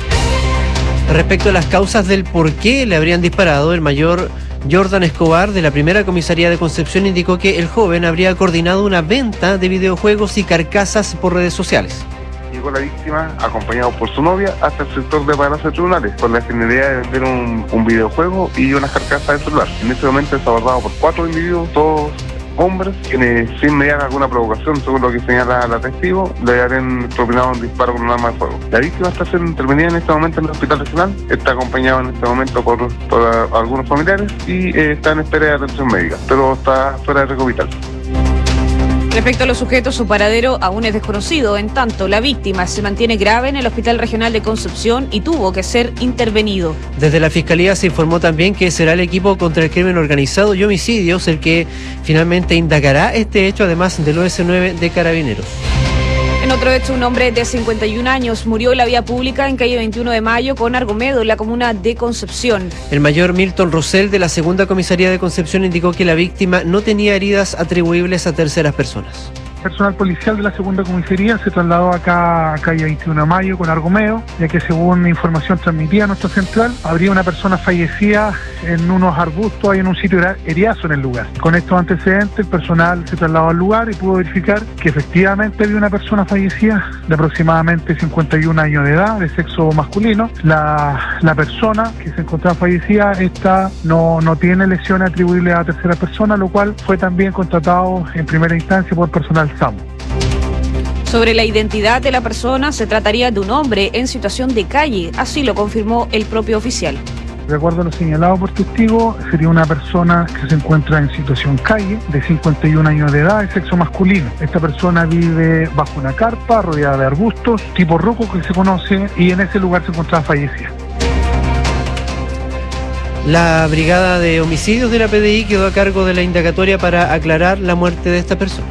Speaker 22: Respecto a las causas del por qué le habrían disparado, el mayor Jordan Escobar, de la primera comisaría de Concepción, indicó que el joven habría coordinado una venta de videojuegos y carcasas por redes sociales.
Speaker 21: Llegó la víctima, acompañado por su novia, hasta el sector de Palacio de Tribunales, con la finalidad de vender un, un videojuego y unas carcasas de celular. En ese momento es abordado por cuatro individuos, todos hombres, quienes, sin mediar alguna provocación, según lo que señala la testigo, le habrían propinado un disparo con un arma de fuego. La víctima está siendo intervenida en este momento en el hospital regional, está acompañado en este momento por, por algunos familiares y eh, está en espera de atención médica, pero está fuera de riesgo vital.
Speaker 17: Respecto a los sujetos, su paradero aún es desconocido. En tanto, la víctima se mantiene grave en el Hospital Regional de Concepción y tuvo que ser intervenido.
Speaker 22: Desde la Fiscalía se informó también que será el equipo contra el crimen organizado y homicidios el que finalmente indagará este hecho, además del O S nueve de Carabineros.
Speaker 17: En otro hecho, un hombre de cincuenta y un años murió en la vía pública en calle veintiuno de mayo con Argomedo, en la comuna de Concepción.
Speaker 22: El mayor Milton Rosell, de la segunda comisaría de Concepción, indicó que la víctima no tenía heridas atribuibles a terceras personas.
Speaker 23: Personal policial de la segunda comisaría se trasladó acá a calle veintiuno de mayo con Argomeo, ya que según información transmitida a nuestra central, habría una persona fallecida en unos arbustos, hay en un sitio eriazo en el lugar. Con estos antecedentes, el personal se trasladó al lugar y pudo verificar que efectivamente había una persona fallecida de aproximadamente cincuenta y un años de edad, de sexo masculino. La, la persona que se encontraba fallecida, esta no, no tiene lesiones atribuibles a tercera persona, lo cual fue también contratado en primera instancia por personal SAMU.
Speaker 17: Sobre la identidad de la persona, se trataría de un hombre en situación de calle, así lo confirmó el propio oficial.
Speaker 23: De acuerdo a lo señalado por testigo, sería una persona que se encuentra en situación calle, de cincuenta y un años de edad, de sexo masculino. Esta persona vive bajo una carpa, rodeada de arbustos, tipo roco que se conoce, y en ese lugar se encontraba fallecida.
Speaker 22: La brigada de homicidios de la P D I quedó a cargo de la indagatoria para aclarar la muerte de esta persona.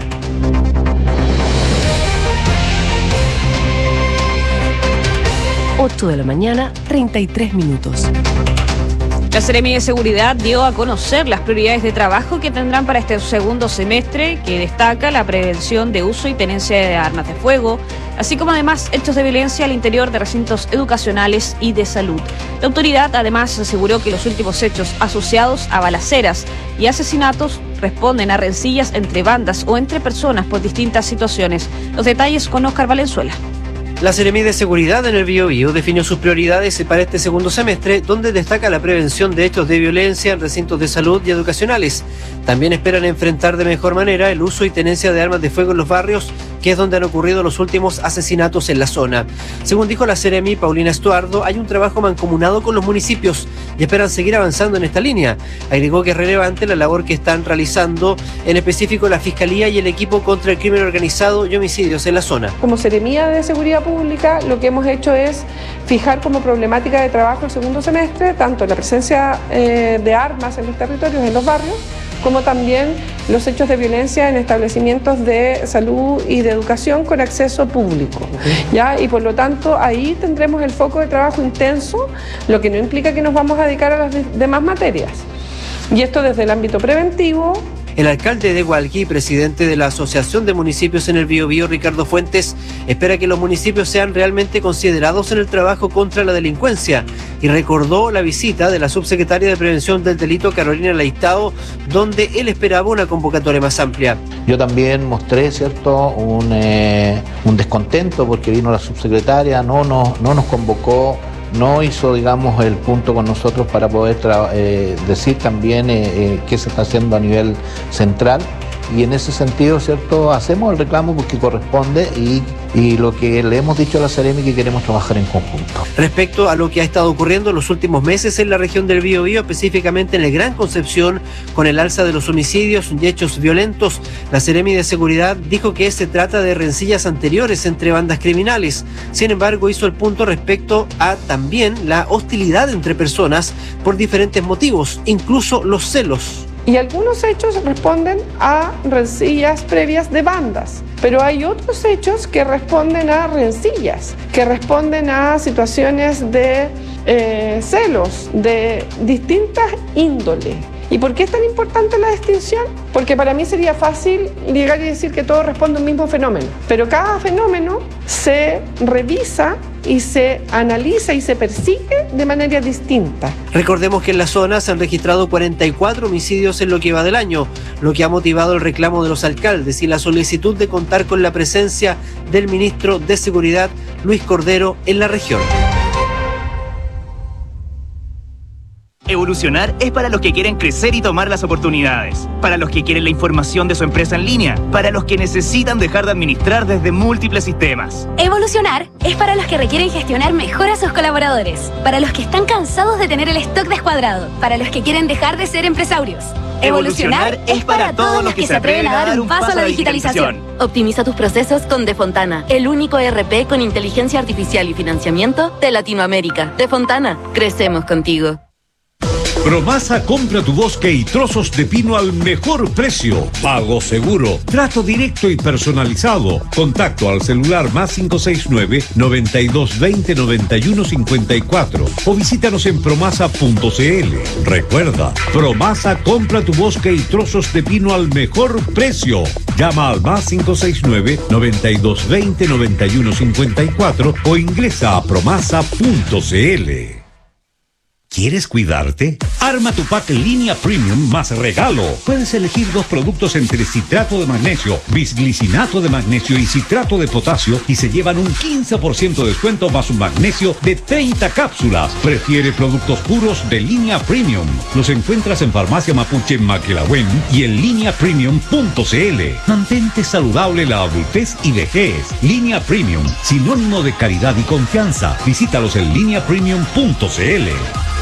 Speaker 18: ocho de la mañana, treinta y tres minutos.
Speaker 17: La Seremi de Seguridad dio a conocer las prioridades de trabajo que tendrán para este segundo semestre, que destaca la prevención de uso y tenencia de armas de fuego, así como además hechos de violencia al interior de recintos educacionales y de salud. La autoridad además aseguró que los últimos hechos asociados a balaceras y asesinatos responden a rencillas entre bandas o entre personas por distintas situaciones. Los detalles con Óscar Valenzuela.
Speaker 22: La Seremí de Seguridad en el Biobío definió sus prioridades para este segundo semestre, donde destaca la prevención de hechos de violencia en recintos de salud y educacionales. También esperan enfrentar de mejor manera el uso y tenencia de armas de fuego en los barrios, que es donde han ocurrido los últimos asesinatos en la zona. Según dijo la Seremí Paulina Estuardo, hay un trabajo mancomunado con los municipios y esperan seguir avanzando en esta línea. Agregó que es relevante la labor que están realizando, en específico la Fiscalía y el equipo contra el crimen organizado y homicidios en la zona.
Speaker 2: Como Seremía de Seguridad Pública, lo que hemos hecho es fijar como problemática de trabajo el segundo semestre tanto la presencia eh, de armas en los territorios, en los barrios, como también los hechos de violencia en establecimientos de salud y de educación con acceso público, ¿ya? Y por lo tanto ahí tendremos el foco de trabajo intenso, lo que no implica que nos vamos a dedicar a las de- demás materias. Y esto desde el ámbito preventivo.
Speaker 22: El alcalde de Hualqui, presidente de la Asociación de Municipios en el Biobío, Ricardo Fuentes, espera que los municipios sean realmente considerados en el trabajo contra la delincuencia y recordó la visita de la subsecretaria de Prevención del Delito, Carolina Leitao, donde él esperaba una convocatoria más amplia.
Speaker 3: Yo también mostré, ¿cierto?, un, eh, un descontento porque vino la subsecretaria, no nos, no nos convocó, no hizo, digamos, el punto con nosotros para poder eh, decir también eh, eh, qué se está haciendo a nivel central. Y en ese sentido, ¿cierto?, hacemos el reclamo porque corresponde y, y lo que le hemos dicho a la Seremi que queremos trabajar en conjunto.
Speaker 22: Respecto a lo que ha estado ocurriendo en los últimos meses en la región del Biobío, específicamente en el Gran Concepción, con el alza de los homicidios y hechos violentos, la Seremi de Seguridad dijo que se trata de rencillas anteriores entre bandas criminales. Sin embargo, hizo el punto respecto a también la hostilidad entre personas por diferentes motivos, incluso los celos.
Speaker 2: Y algunos hechos responden a rencillas previas de bandas, pero hay otros hechos que responden a rencillas, que responden a situaciones de eh, celos, de distintas índoles. ¿Y por qué es tan importante la distinción? Porque para mí sería fácil llegar y decir que todo responde a un mismo fenómeno, pero cada fenómeno se revisa y se analiza y se persigue de manera distinta.
Speaker 22: Recordemos que en la zona se han registrado cuarenta y cuatro homicidios en lo que va del año, lo que ha motivado el reclamo de los alcaldes y la solicitud de contar con la presencia del ministro de Seguridad, Luis Cordero, en la región.
Speaker 4: Evolucionar es para los que quieren crecer y tomar las oportunidades, para los que quieren la información de su empresa en línea, para los que necesitan dejar de administrar desde múltiples sistemas.
Speaker 9: Evolucionar es para los que requieren gestionar mejor a sus colaboradores, para los que están cansados de tener el stock descuadrado, para los que quieren dejar de ser empresarios.
Speaker 4: Evolucionar es para todos los que se atreven a dar un paso a la digitalización.
Speaker 5: Optimiza tus procesos con Defontana, el único E R P con inteligencia artificial y financiamiento de Latinoamérica. Defontana, crecemos contigo.
Speaker 16: Promasa compra tu bosque y trozos de pino al mejor precio. Pago seguro. Trato directo y personalizado. Contacto al celular más cinco seis nueve, noventa y dos veinte, noventa y uno cincuenta y cuatro o visítanos en promasa punto c l. Recuerda, Promasa compra tu bosque y trozos de pino al mejor precio. Llama al más cinco seis nueve, noventa y dos veinte, noventa y uno cincuenta y cuatro o ingresa a promasa punto c l. ¿Quieres cuidarte? Arma tu pack línea premium más regalo. Puedes elegir dos productos entre citrato de magnesio, bisglicinato de magnesio y citrato de potasio y se llevan un quince por ciento de descuento más un magnesio de treinta cápsulas. Prefiere productos puros de línea premium. Los encuentras en Farmacia Mapuche en Maquelahuen y en línea premium punto c l. Mantente saludable la adultez y vejez. Línea Premium, sinónimo de calidad y confianza. Visítalos en línea premium punto c l.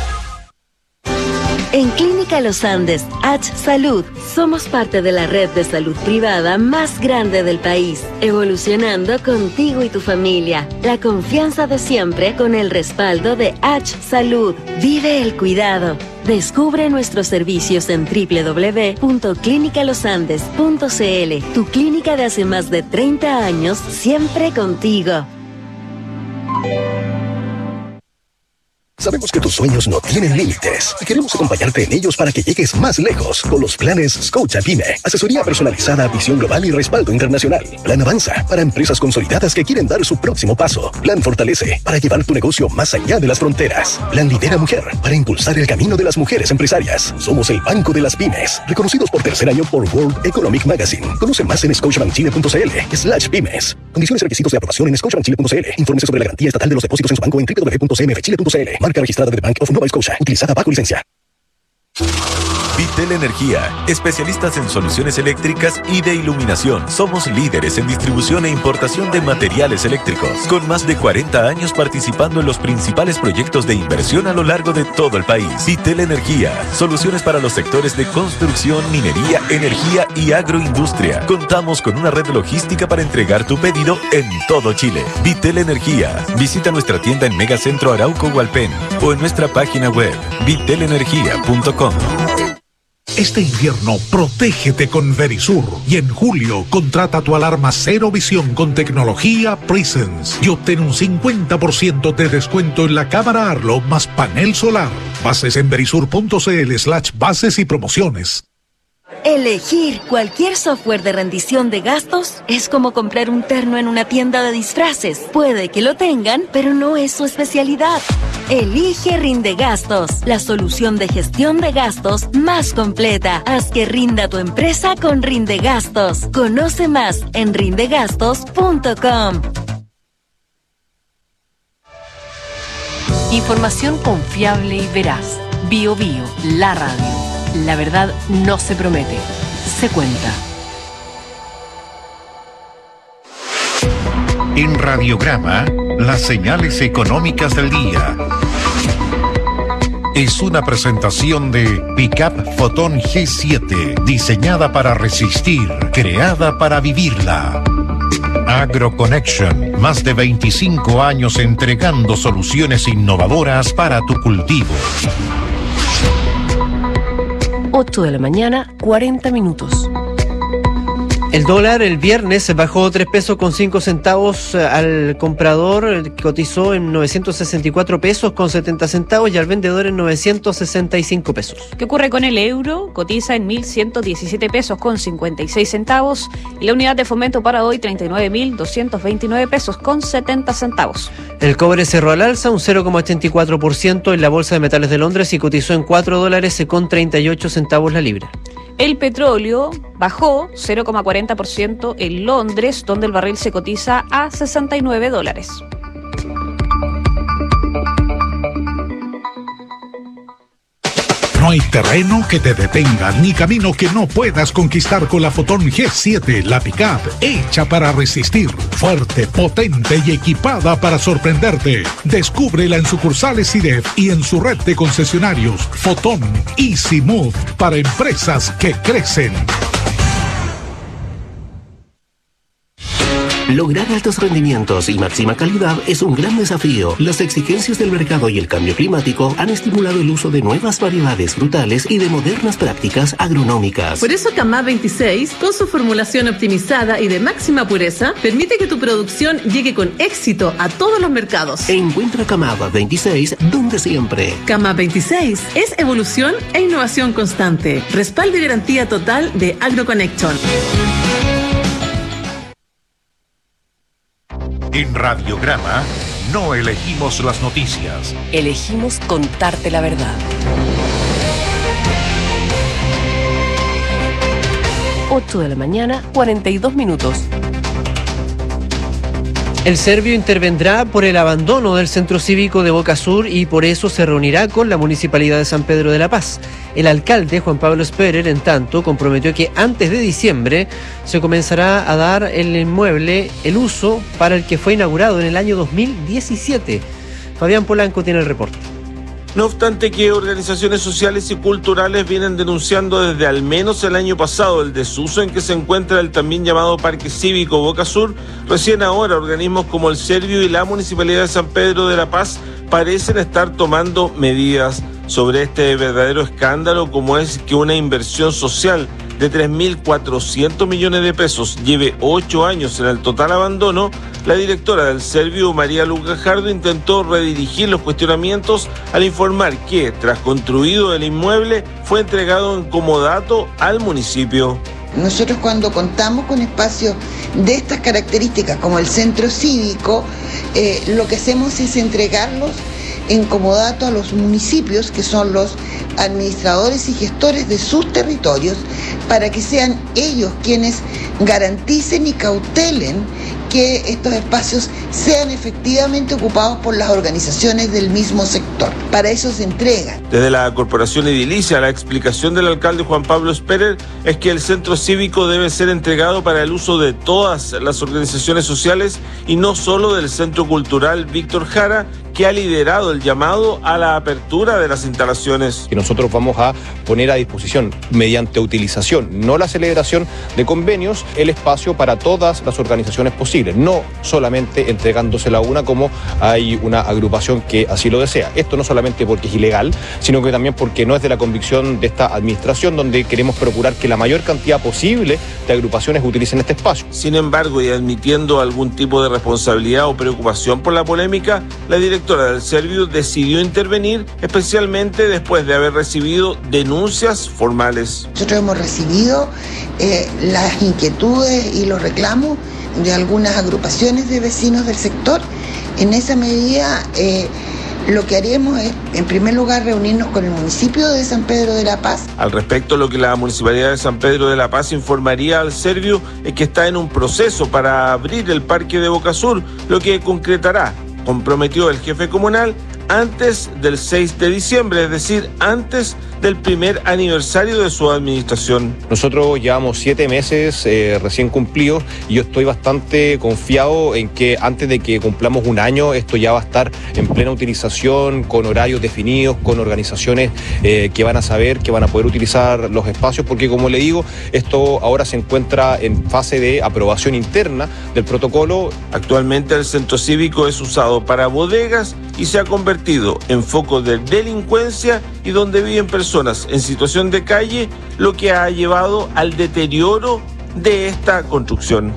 Speaker 5: En Clínica Los Andes, H Salud, somos parte de la red de salud privada más grande del país, evolucionando contigo y tu familia. La confianza de siempre con el respaldo de H Salud. Vive el cuidado. Descubre nuestros servicios en doble u doble u doble u punto clínica los andes punto c l. Tu clínica de hace más de treinta años, siempre contigo.
Speaker 10: Sabemos que tus sueños no tienen límites y queremos acompañarte en ellos para que llegues más lejos con los planes Scotiabank. Asesoría personalizada, visión global y respaldo internacional. Plan Avanza para empresas consolidadas que quieren dar su próximo paso. Plan Fortalece para llevar tu negocio más allá de las fronteras. Plan Lidera Mujer para impulsar el camino de las mujeres empresarias. Somos el banco de las pymes, reconocidos por tercer año por World Economic Magazine. Conoce más en scotiabankchile.cl slash pymes. Condiciones y requisitos de aprobación en scotiabankchile.cl. Infórmese sobre la garantía estatal de los depósitos en su banco en doble u doble u doble u punto c m f chile punto c l. Marca registrada de The Bank of Nova Scotia, utilizada bajo licencia.
Speaker 11: Vitel Energía, especialistas en soluciones eléctricas y de iluminación. Somos líderes en distribución e importación de materiales eléctricos, con más de cuarenta años participando en los principales proyectos de inversión a lo largo de todo el país. Vitel Energía, soluciones para los sectores de construcción, minería, energía y agroindustria. Contamos con una red logística para entregar tu pedido en todo Chile. Vitel Energía. Visita nuestra tienda en Megacentro Arauco Hualpén o en nuestra página web vitel energía punto com.
Speaker 12: Este invierno, protégete con Verisur y en julio contrata tu alarma Cero Visión con tecnología Presence y obtén un cincuenta por ciento de descuento en la cámara Arlo más panel solar. Bases en verisur.cl slash bases y promociones.
Speaker 5: Elegir cualquier software de rendición de gastos es como comprar un terno en una tienda de disfraces. Puede que lo tengan, pero no es su especialidad. Elige Rindegastos, la solución de gestión de gastos más completa. Haz que rinda tu empresa con Rindegastos. Conoce más en rindegastos punto com.
Speaker 18: Información confiable y veraz. Bio Bio, la radio. La verdad no se promete, se cuenta.
Speaker 1: En Radiograma, las señales económicas del día. Es una presentación de Pickup Photon G siete, diseñada para resistir, creada para vivirla. AgroConnection, más de veinticinco años entregando soluciones innovadoras para tu cultivo.
Speaker 18: ocho de la mañana, cuarenta minutos.
Speaker 22: El dólar el viernes bajó tres pesos con cinco centavos al comprador, cotizó en novecientos sesenta y cuatro pesos con setenta centavos y al vendedor en novecientos sesenta y cinco pesos.
Speaker 17: ¿Qué ocurre con el euro? Cotiza en mil ciento diecisiete pesos con cincuenta y seis centavos y la unidad de fomento para hoy treinta y nueve mil doscientos veintinueve pesos con setenta centavos.
Speaker 22: El cobre cerró al alza un cero coma ochenta y cuatro por ciento en la Bolsa de Metales de Londres y cotizó en cuatro dólares con treinta y ocho centavos la libra.
Speaker 17: El petróleo bajó cero coma cuarenta por ciento en Londres, donde el barril se cotiza a sesenta y nueve dólares.
Speaker 12: No hay terreno que te detenga, ni camino que no puedas conquistar con la Photon G siete, la pickup hecha para resistir, fuerte, potente y equipada para sorprenderte. Descúbrela en sucursales I D E F y en su red de concesionarios. Photon Easy Move para empresas que crecen.
Speaker 14: Lograr altos rendimientos y máxima calidad es un gran desafío. Las exigencias del mercado y el cambio climático han estimulado el uso de nuevas variedades frutales y de modernas prácticas agronómicas.
Speaker 24: Por eso Camá veintiséis, con su formulación optimizada y de máxima pureza, permite que tu producción llegue con éxito a todos los mercados.
Speaker 14: Encuentra Camá veintiséis donde siempre.
Speaker 24: Camá veintiséis es evolución e innovación constante. Respaldo y garantía total de AgroConnection.
Speaker 1: En Radiograma, no elegimos las noticias.
Speaker 18: Elegimos contarte la verdad. ocho de la mañana, cuarenta y dos minutos.
Speaker 22: El serbio intervendrá por el abandono del centro cívico de Boca Sur y por eso se reunirá con la Municipalidad de San Pedro de la Paz. El alcalde, Juan Pablo Sperer, en tanto, comprometió que antes de diciembre se comenzará a dar el inmueble el uso para el que fue inaugurado en el año dos mil diecisiete. Fabián Polanco tiene el reporte.
Speaker 25: No obstante que organizaciones sociales y culturales vienen denunciando desde al menos el año pasado el desuso en que se encuentra el también llamado Parque Cívico Boca Sur, recién ahora organismos como el Servio y la Municipalidad de San Pedro de la Paz parecen estar tomando medidas sobre este verdadero escándalo, como es que una inversión social de tres mil cuatrocientos millones de pesos lleve ocho años en el total abandono, la directora del Serviu, María Luz Gajardo, intentó redirigir los cuestionamientos al informar que, tras construido el inmueble, fue entregado en comodato al municipio.
Speaker 6: Nosotros cuando contamos con espacios de estas características como el centro cívico, eh, lo que hacemos es entregarlos en comodato a los municipios, que son los administradores y gestores de sus territorios, para que sean ellos quienes garanticen y cautelen que estos espacios sean efectivamente ocupados por las organizaciones del mismo sector. Para eso se entregan.
Speaker 25: Desde la Corporación Edilicia, la explicación del alcalde Juan Pablo Sperer es que el centro cívico debe ser entregado para el uso de todas las organizaciones sociales y no solo del Centro Cultural Víctor Jara, que ha liderado el llamado a la apertura de las instalaciones.
Speaker 7: Que nosotros vamos a poner a disposición, mediante utilización, no la celebración de convenios, el espacio para todas las organizaciones posibles, no solamente entregándosela a una como hay una agrupación que así lo desea. Esto no solamente porque es ilegal, sino que también porque no es de la convicción de esta administración, donde queremos procurar que la mayor cantidad posible de agrupaciones utilicen este espacio.
Speaker 25: Sin embargo, y admitiendo algún tipo de responsabilidad o preocupación por la polémica, la directora del Serviu decidió intervenir, especialmente después de haber recibido denuncias formales.
Speaker 6: Nosotros hemos recibido eh, las inquietudes y los reclamos de algunas agrupaciones de vecinos del sector. En esa medida, eh, lo que haremos es, en primer lugar, reunirnos con el municipio de San Pedro de la Paz.
Speaker 25: Al respecto, lo que la Municipalidad de San Pedro de la Paz informaría al Serviu es que está en un proceso para abrir el parque de Boca Sur, lo que concretará, comprometió el jefe comunal, antes del seis de diciembre, es decir, antes del primer aniversario de su administración.
Speaker 7: Nosotros llevamos siete meses eh, recién cumplidos y yo estoy bastante confiado en que antes de que cumplamos un año esto ya va a estar en plena utilización, con horarios definidos, con organizaciones eh, que van a saber que van a poder utilizar los espacios, porque como le digo, esto ahora se encuentra en fase de aprobación interna del protocolo.
Speaker 25: Actualmente el centro cívico es usado para bodegas y se ha convertido en foco de delincuencia y donde viven personas en situación de calle, lo que ha llevado al deterioro de esta construcción.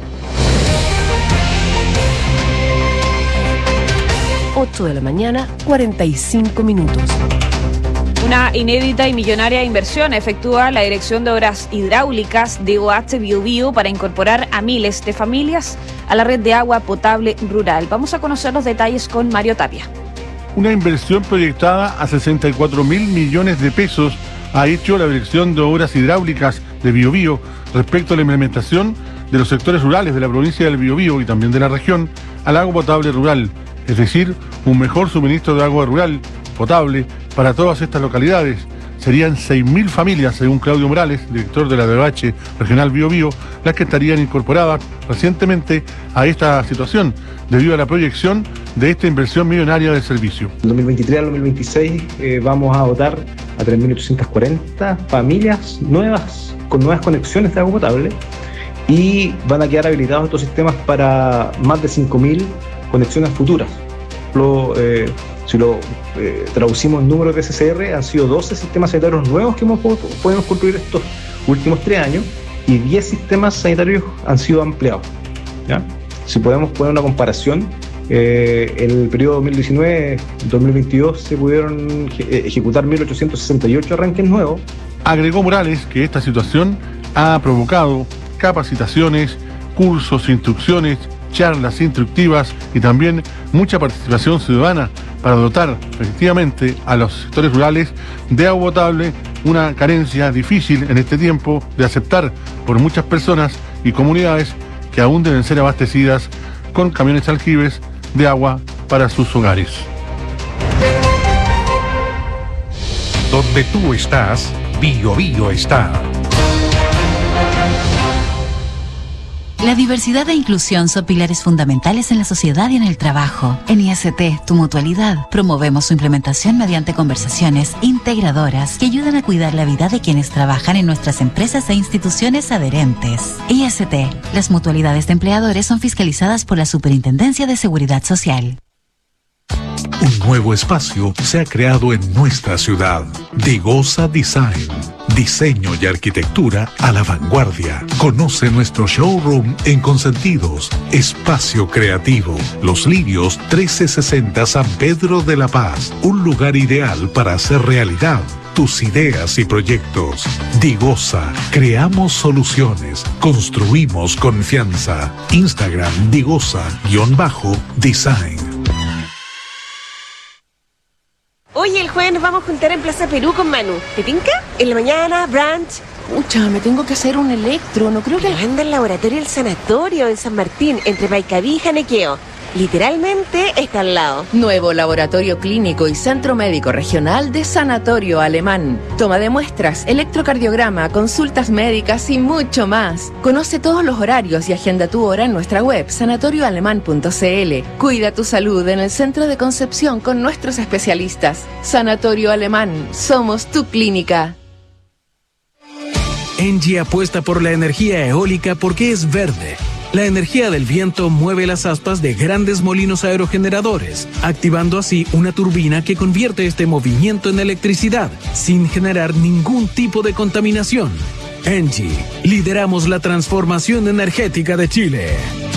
Speaker 18: ocho de la mañana, cuarenta y cinco minutos.
Speaker 17: Una inédita y millonaria inversión efectúa la Dirección de Obras Hidráulicas de O H Biobío para incorporar a miles de familias a la red de agua potable rural. Vamos a conocer los detalles con Mario Tapia.
Speaker 13: Una inversión proyectada a sesenta y cuatro mil millones de pesos ha hecho la Dirección de Obras Hidráulicas de Biobío respecto a la implementación de los sectores rurales de la provincia del Biobío y también de la región al agua potable rural, es decir, un mejor suministro de agua rural potable para todas estas localidades. Serían seis mil familias, según Claudio Morales, director de la D O H Regional Biobío, las que estarían incorporadas recientemente a esta situación, debido a la proyección de esta inversión millonaria del servicio.
Speaker 15: En dos mil veintitrés al dos mil veintiséis eh, vamos a dotar a tres mil ochocientas cuarenta familias nuevas, con nuevas conexiones de agua potable, y van a quedar habilitados estos sistemas para más de cinco mil conexiones futuras. Lo, eh, si lo eh, traducimos en números de S C R, han sido doce sistemas sanitarios nuevos que hemos, podemos construir estos últimos tres años y diez sistemas sanitarios han sido ampliados, ¿ya? Si podemos poner una comparación, eh, en el periodo dos mil diecinueve dos mil veintidós se pudieron ejecutar mil ochocientos sesenta y ocho arranques nuevos.
Speaker 13: Agregó Morales que esta situación ha provocado capacitaciones, cursos, instrucciones, charlas instructivas y también mucha participación ciudadana para dotar efectivamente a los sectores rurales de agua potable, una carencia difícil en este tiempo de aceptar por muchas personas y comunidades que aún deben ser abastecidas con camiones aljibes de agua para sus hogares.
Speaker 1: Donde tú estás, Biobío está.
Speaker 19: La diversidad e inclusión son pilares fundamentales en la sociedad y en el trabajo. En I S T, tu mutualidad, promovemos su implementación mediante conversaciones integradoras que ayudan a cuidar la vida de quienes trabajan en nuestras empresas e instituciones adherentes. I S T, las mutualidades de empleadores son fiscalizadas por la Superintendencia de Seguridad Social.
Speaker 12: Un nuevo espacio se ha creado en nuestra ciudad. Digosa Design. Diseño y arquitectura a la vanguardia. Conoce nuestro showroom en Consentidos. Espacio creativo. Los Lirios trece sesenta San Pedro de la Paz. Un lugar ideal para hacer realidad tus ideas y proyectos. Digosa. Creamos soluciones. Construimos confianza. Instagram Digosa-Design.
Speaker 3: Oye, el jueves nos vamos a juntar en Plaza Perú con Manu. ¿Te tinca? En la mañana, brunch. Pucha, me tengo que hacer un electro. No creo que... Anda al laboratorio del sanatorio en San Martín, entre Paicaví y Janequeo. Literalmente está al lado.
Speaker 8: Nuevo laboratorio clínico y centro médico regional de Sanatorio Alemán. Toma de muestras, electrocardiograma, consultas médicas y mucho más. Conoce todos los horarios y agenda tu hora en nuestra web sanatorio alemán punto c l. Cuida tu salud en el centro de Concepción con nuestros especialistas. Sanatorio Alemán, somos tu clínica.
Speaker 20: Engie apuesta por la energía eólica porque es verde. La energía del viento mueve las aspas de grandes molinos aerogeneradores, activando así una turbina que convierte este movimiento en electricidad, sin generar ningún tipo de contaminación. Engie, lideramos la transformación energética de Chile.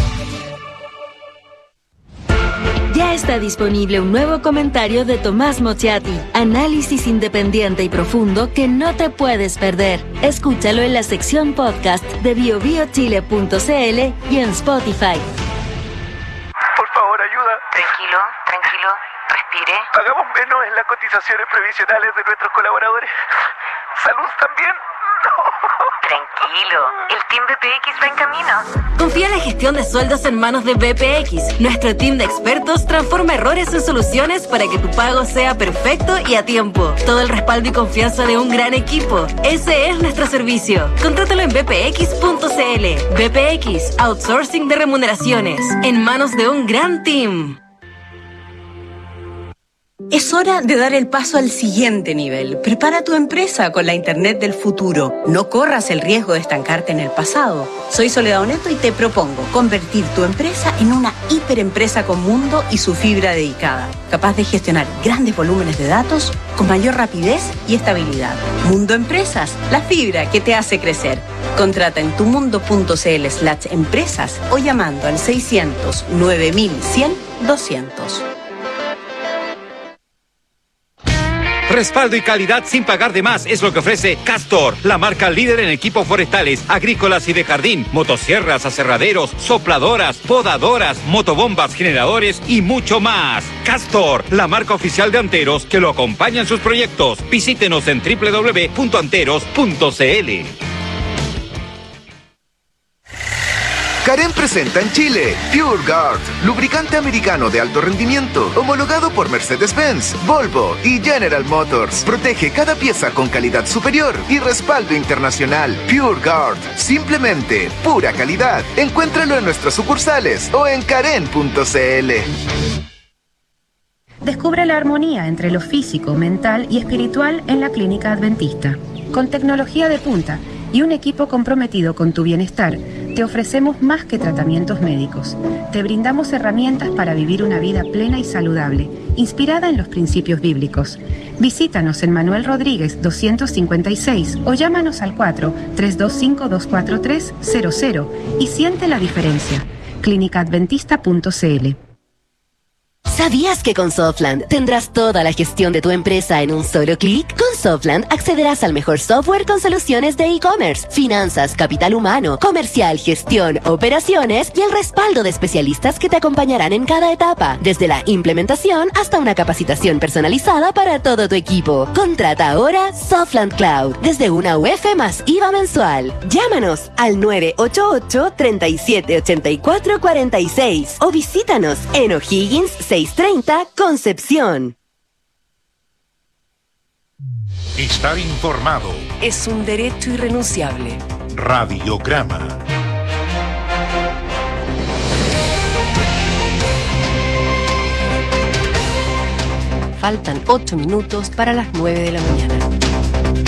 Speaker 5: Ya está disponible un nuevo comentario de Tomás Moziati, análisis independiente y profundo que no te puedes perder. Escúchalo en la sección podcast de bio bio chile punto c l y en Spotify.
Speaker 21: Por favor, ayuda. Tranquilo, tranquilo, respire. Hagamos menos en las cotizaciones previsionales de nuestros colaboradores. ¿Salud también?
Speaker 23: Tranquilo, el Team B P X va en camino.
Speaker 26: Confía la gestión de sueldos en manos de B P X. Nuestro team de expertos transforma errores en soluciones para que tu pago sea perfecto y a tiempo. Todo el respaldo y confianza de un gran equipo. Ese es nuestro servicio. Contrátalo en b p x punto c l. B P X, outsourcing de remuneraciones. En manos de un gran team.
Speaker 27: Es hora de dar el paso al siguiente nivel. Prepara tu empresa con la Internet del futuro. No corras el riesgo de estancarte en el pasado. Soy Soledad Oneto y te propongo convertir tu empresa en una hiperempresa con mundo y su fibra dedicada, capaz de gestionar grandes volúmenes de datos con mayor rapidez y estabilidad. Mundo Empresas, la fibra que te hace crecer. Contrata en tumundo.cl slash empresas o llamando al seiscientos nueve mil cien doscientos.
Speaker 28: Respaldo y calidad sin pagar de más es lo que ofrece Castor, la marca líder en equipos forestales, agrícolas y de jardín, motosierras, aserraderos, sopladoras, podadoras, motobombas, generadores y mucho más. Castor, la marca oficial de Anteros que lo acompaña en sus proyectos. Visítenos en doble u doble u doble u punto anteros punto c l.
Speaker 29: Karen presenta en Chile PureGuard, lubricante americano de alto rendimiento, homologado por Mercedes-Benz, Volvo y General Motors. Protege cada pieza con calidad superior y respaldo internacional. PureGuard, simplemente pura calidad. Encuéntralo en nuestras sucursales o en karen punto c l.
Speaker 30: Descubre la armonía entre lo físico, mental y espiritual en la Clínica Adventista. Con tecnología de punta y un equipo comprometido con tu bienestar, te ofrecemos más que tratamientos médicos. Te brindamos herramientas para vivir una vida plena y saludable, inspirada en los principios bíblicos. Visítanos en Manuel Rodríguez doscientos cincuenta y seis o llámanos al cuatro tres dos cinco dos cuatro tres cero cero y siente la diferencia. clínica adventista punto c l.
Speaker 31: ¿Sabías que con Softland tendrás toda la gestión de tu empresa en un solo clic? Con Softland accederás al mejor software con soluciones de e-commerce, finanzas, capital humano, comercial, gestión, operaciones y el respaldo de especialistas que te acompañarán en cada etapa, desde la implementación hasta una capacitación personalizada para todo tu equipo. Contrata ahora Softland Cloud desde una U F más I V A mensual. Llámanos al nueve ocho ocho, tres siete ocho cuatro cuatro seis o visítanos en O'Higgins seiscientos treinta Concepción.
Speaker 1: Estar informado
Speaker 18: es un derecho irrenunciable.
Speaker 1: Radiograma.
Speaker 18: Faltan ocho minutos para las nueve de la mañana.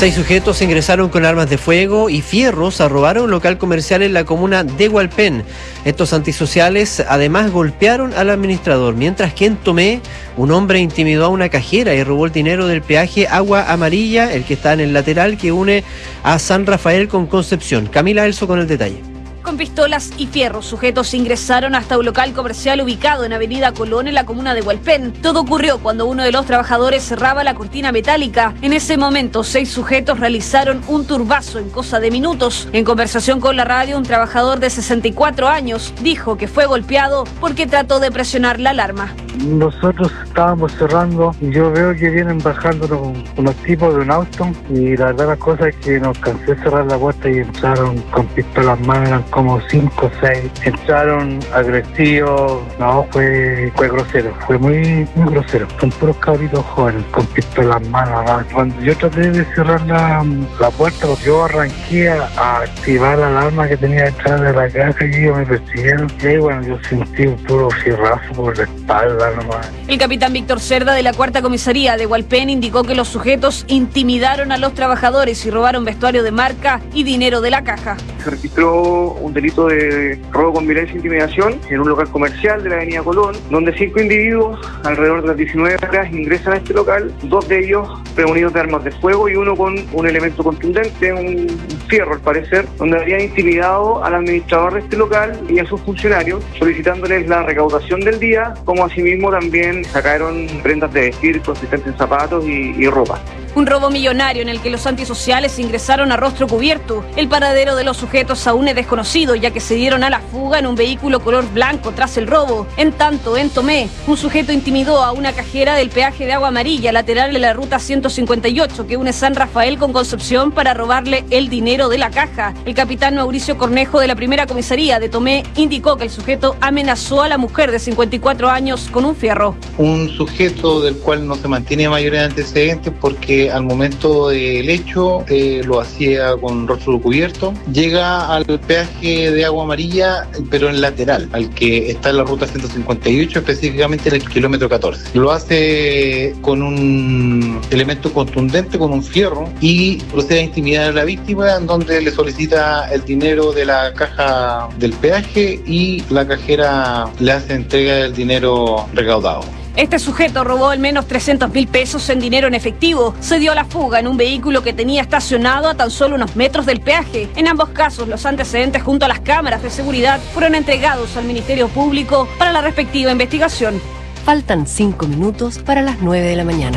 Speaker 2: Seis sujetos ingresaron con armas de fuego y fierros a robar a un local comercial en la comuna de Hualpén. Estos antisociales además golpearon al administrador, mientras que en Tomé un hombre intimidó a una cajera y robó el dinero del peaje Agua Amarilla, el que está en el lateral que une a San Rafael con Concepción. Camila Elso con el detalle.
Speaker 17: Con pistolas y fierros, sujetos ingresaron hasta un local comercial ubicado en Avenida Colón, en la comuna de Hualpén. Todo ocurrió cuando uno de los trabajadores cerraba la cortina metálica. En ese momento, seis sujetos realizaron un turbazo en cosa de minutos. En conversación con la radio, un trabajador de sesenta y cuatro años dijo que fue golpeado porque trató de presionar la alarma.
Speaker 4: Nosotros estábamos cerrando y yo veo que vienen bajando unos, unos tipos de un auto y la verdad la cosa es que no alcancé a cerrar la puerta y entraron con pistolas en mano, eran como cinco o seis. Entraron agresivos, no, fue, fue grosero, fue muy, muy grosero. Son puros cabritos jóvenes con pistolas en mano. ¿no? Cuando yo traté de cerrar la, la puerta, yo arranqué a, a activar la alarma que tenía detrás de la caja y ellos me persiguieron. Y ahí, bueno, yo sentí un puro fierrazo por la espalda.
Speaker 17: El capitán Víctor Cerda de la cuarta comisaría de Hualpén indicó que los sujetos intimidaron a los trabajadores y robaron vestuario de marca y dinero de la caja.
Speaker 6: Se registró un delito de robo con violencia e intimidación en un local comercial de la avenida Colón, donde cinco individuos, alrededor de las diecinueve horas, ingresan a este local, dos de ellos premunidos de armas de fuego y uno con un elemento contundente, un fierro al parecer, donde habrían intimidado al administrador de este local y a sus funcionarios, solicitándoles la recaudación del día, como asimismo también sacaron prendas de vestir consistentes en zapatos y, y ropa.
Speaker 17: Un robo millonario en el que los antisociales ingresaron a rostro cubierto. El paradero de los sujetos aún es desconocido, ya que se dieron a la fuga en un vehículo color blanco tras el robo. En tanto, en Tomé, un sujeto intimidó a una cajera del peaje de Agua Amarilla, lateral de la ruta ciento cincuenta y ocho, que une San Rafael con Concepción, para robarle el dinero de la caja. El capitán Mauricio Cornejo de la primera comisaría de Tomé indicó que el sujeto amenazó a la mujer de cincuenta y cuatro años con un fierro.
Speaker 7: Un sujeto del cual no se mantiene mayores antecedentes porque al momento del hecho eh, lo hacía con rostro cubierto, llega al peaje de Agua Amarilla pero en lateral, al que está en la ruta ciento cincuenta y ocho, específicamente en el kilómetro catorce. Lo hace con un elemento contundente, con un fierro, y procede a intimidar a la víctima, en donde le solicita el dinero de la caja del peaje y la cajera le hace entrega del dinero recaudado.
Speaker 17: Este sujeto robó al menos trescientos mil pesos en dinero en efectivo. Se dio a la fuga en un vehículo que tenía estacionado a tan solo unos metros del peaje. En ambos casos, los antecedentes junto a las cámaras de seguridad fueron entregados al Ministerio Público para la respectiva investigación.
Speaker 18: Faltan cinco minutos para las nueve de la mañana.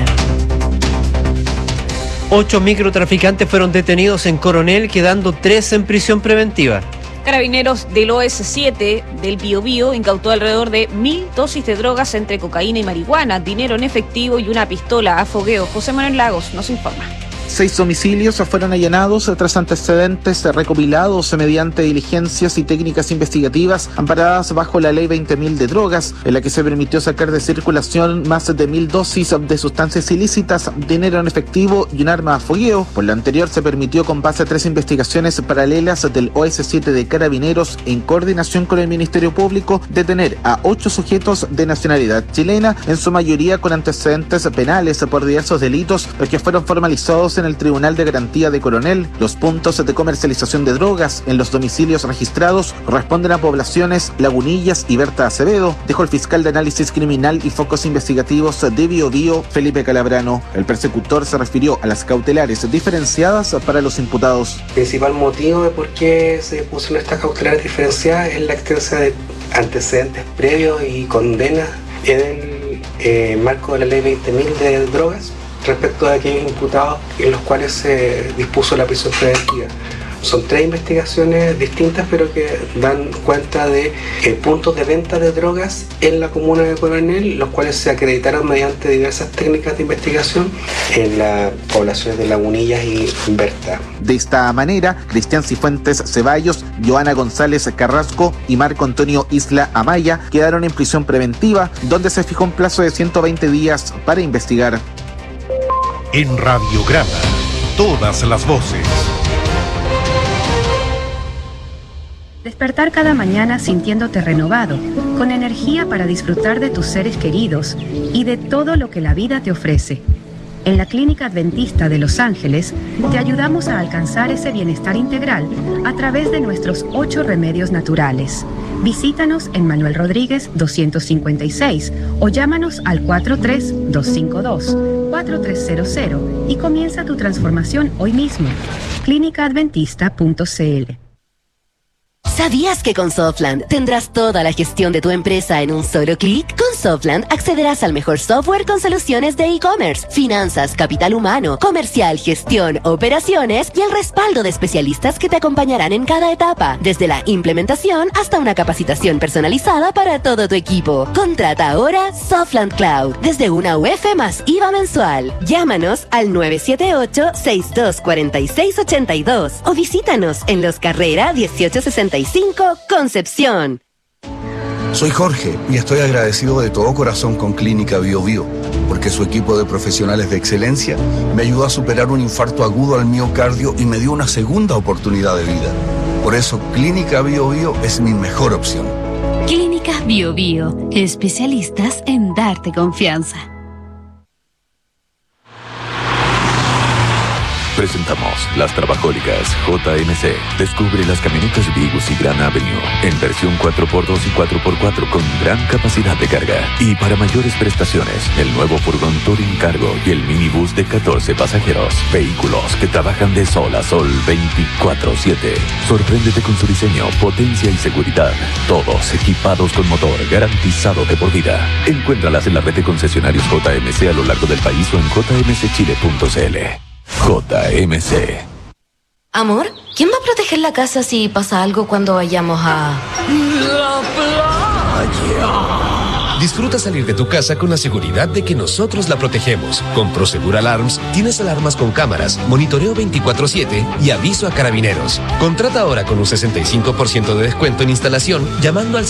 Speaker 2: Ocho microtraficantes fueron detenidos en Coronel, quedando tres en prisión preventiva.
Speaker 17: Carabineros del O S siete del Biobío incautó alrededor de mil dosis de drogas entre cocaína y marihuana, dinero en efectivo y una pistola a fogueo. José Manuel Lagos nos informa.
Speaker 9: Seis domicilios fueron allanados tras antecedentes recopilados mediante diligencias y técnicas investigativas amparadas bajo la ley veinte mil de drogas, en la que se permitió sacar de circulación más de mil dosis de sustancias ilícitas, dinero en efectivo y un arma a fogueo. Por lo anterior, se permitió, con base a tres investigaciones paralelas del O S siete de Carabineros, en coordinación con el Ministerio Público, detener a ocho sujetos de nacionalidad chilena, en su mayoría con antecedentes penales por diversos delitos, los que fueron formalizados en el Tribunal de Garantía de Coronel. Los puntos de comercialización de drogas en los domicilios registrados corresponden a poblaciones Lagunillas y Berta Acevedo, dijo el fiscal de análisis criminal y focos investigativos de Biobío, Felipe Calabrano. El persecutor se refirió a las cautelares diferenciadas para los imputados.
Speaker 10: El principal motivo de por qué se pusieron estas cautelares diferenciadas es la existencia de antecedentes previos y condenas en el eh, marco de la ley veinte mil de drogas, respecto de aquellos imputados en los cuales se dispuso la prisión preventiva. Son tres investigaciones distintas, pero que dan cuenta de eh, puntos de venta de drogas en la comuna de Coronel, los cuales se acreditaron mediante diversas técnicas de investigación en las poblaciones de Lagunillas y Berta.
Speaker 9: De esta manera, Cristian Cifuentes Ceballos, Joana González Carrasco y Marco Antonio Isla Amaya quedaron en prisión preventiva, donde se fijó un plazo de ciento veinte días para investigar.
Speaker 1: En Radiograma, todas las voces.
Speaker 30: Despertar cada mañana sintiéndote renovado, con energía para disfrutar de tus seres queridos y de todo lo que la vida te ofrece. En la Clínica Adventista de Los Ángeles, te ayudamos a alcanzar ese bienestar integral a través de nuestros ocho remedios naturales. Visítanos en Manuel Rodríguez doscientos cincuenta y seis o llámanos al cuatro tres dos cinco dos cuatro tres cero cero y comienza tu transformación hoy mismo. clínica adventista punto c l.
Speaker 31: ¿Sabías que con Softland tendrás toda la gestión de tu empresa en un solo clic? Con Softland accederás al mejor software con soluciones de e-commerce, finanzas, capital humano, comercial, gestión, operaciones y el respaldo de especialistas que te acompañarán en cada etapa, desde la implementación hasta una capacitación personalizada para todo tu equipo. Contrata ahora Softland Cloud desde una U F más I V A mensual. Llámanos al nueve siete ocho, seis dos cuatro seis ocho dos o visítanos en Los Carrera dieciocho sesenta y cinco, Concepción.
Speaker 3: Soy Jorge y estoy agradecido de todo corazón con Clínica Bio Bio, porque su equipo de profesionales de excelencia me ayudó a superar un infarto agudo al miocardio y me dio una segunda oportunidad de vida. Por eso, Clínica Bio Bio es mi mejor opción.
Speaker 11: Clínica Bio Bio, especialistas en darte confianza.
Speaker 12: Presentamos Las Trabajólicas J M C. Descubre las camionetas Vigus y Gran Avenue en versión cuatro por dos y cuatro por cuatro con gran capacidad de carga. Y para mayores prestaciones, el nuevo furgón Touring Cargo y el minibús de catorce pasajeros. Vehículos que trabajan de sol a sol veinticuatro siete. Sorpréndete con su diseño, potencia y seguridad. Todos equipados con motor garantizado de por vida. Encuéntralas en la red de concesionarios J M C a lo largo del país o en j m c chile punto c l. J M C.
Speaker 31: Amor, ¿quién va a proteger la casa si pasa algo cuando vayamos a...
Speaker 13: la playa? Disfruta salir de tu casa con la seguridad de que nosotros la protegemos. Con Prosegur Alarms tienes alarmas con cámaras, monitoreo veinticuatro siete y aviso a carabineros. Contrata ahora con un sesenta y cinco por ciento de descuento en instalación llamando al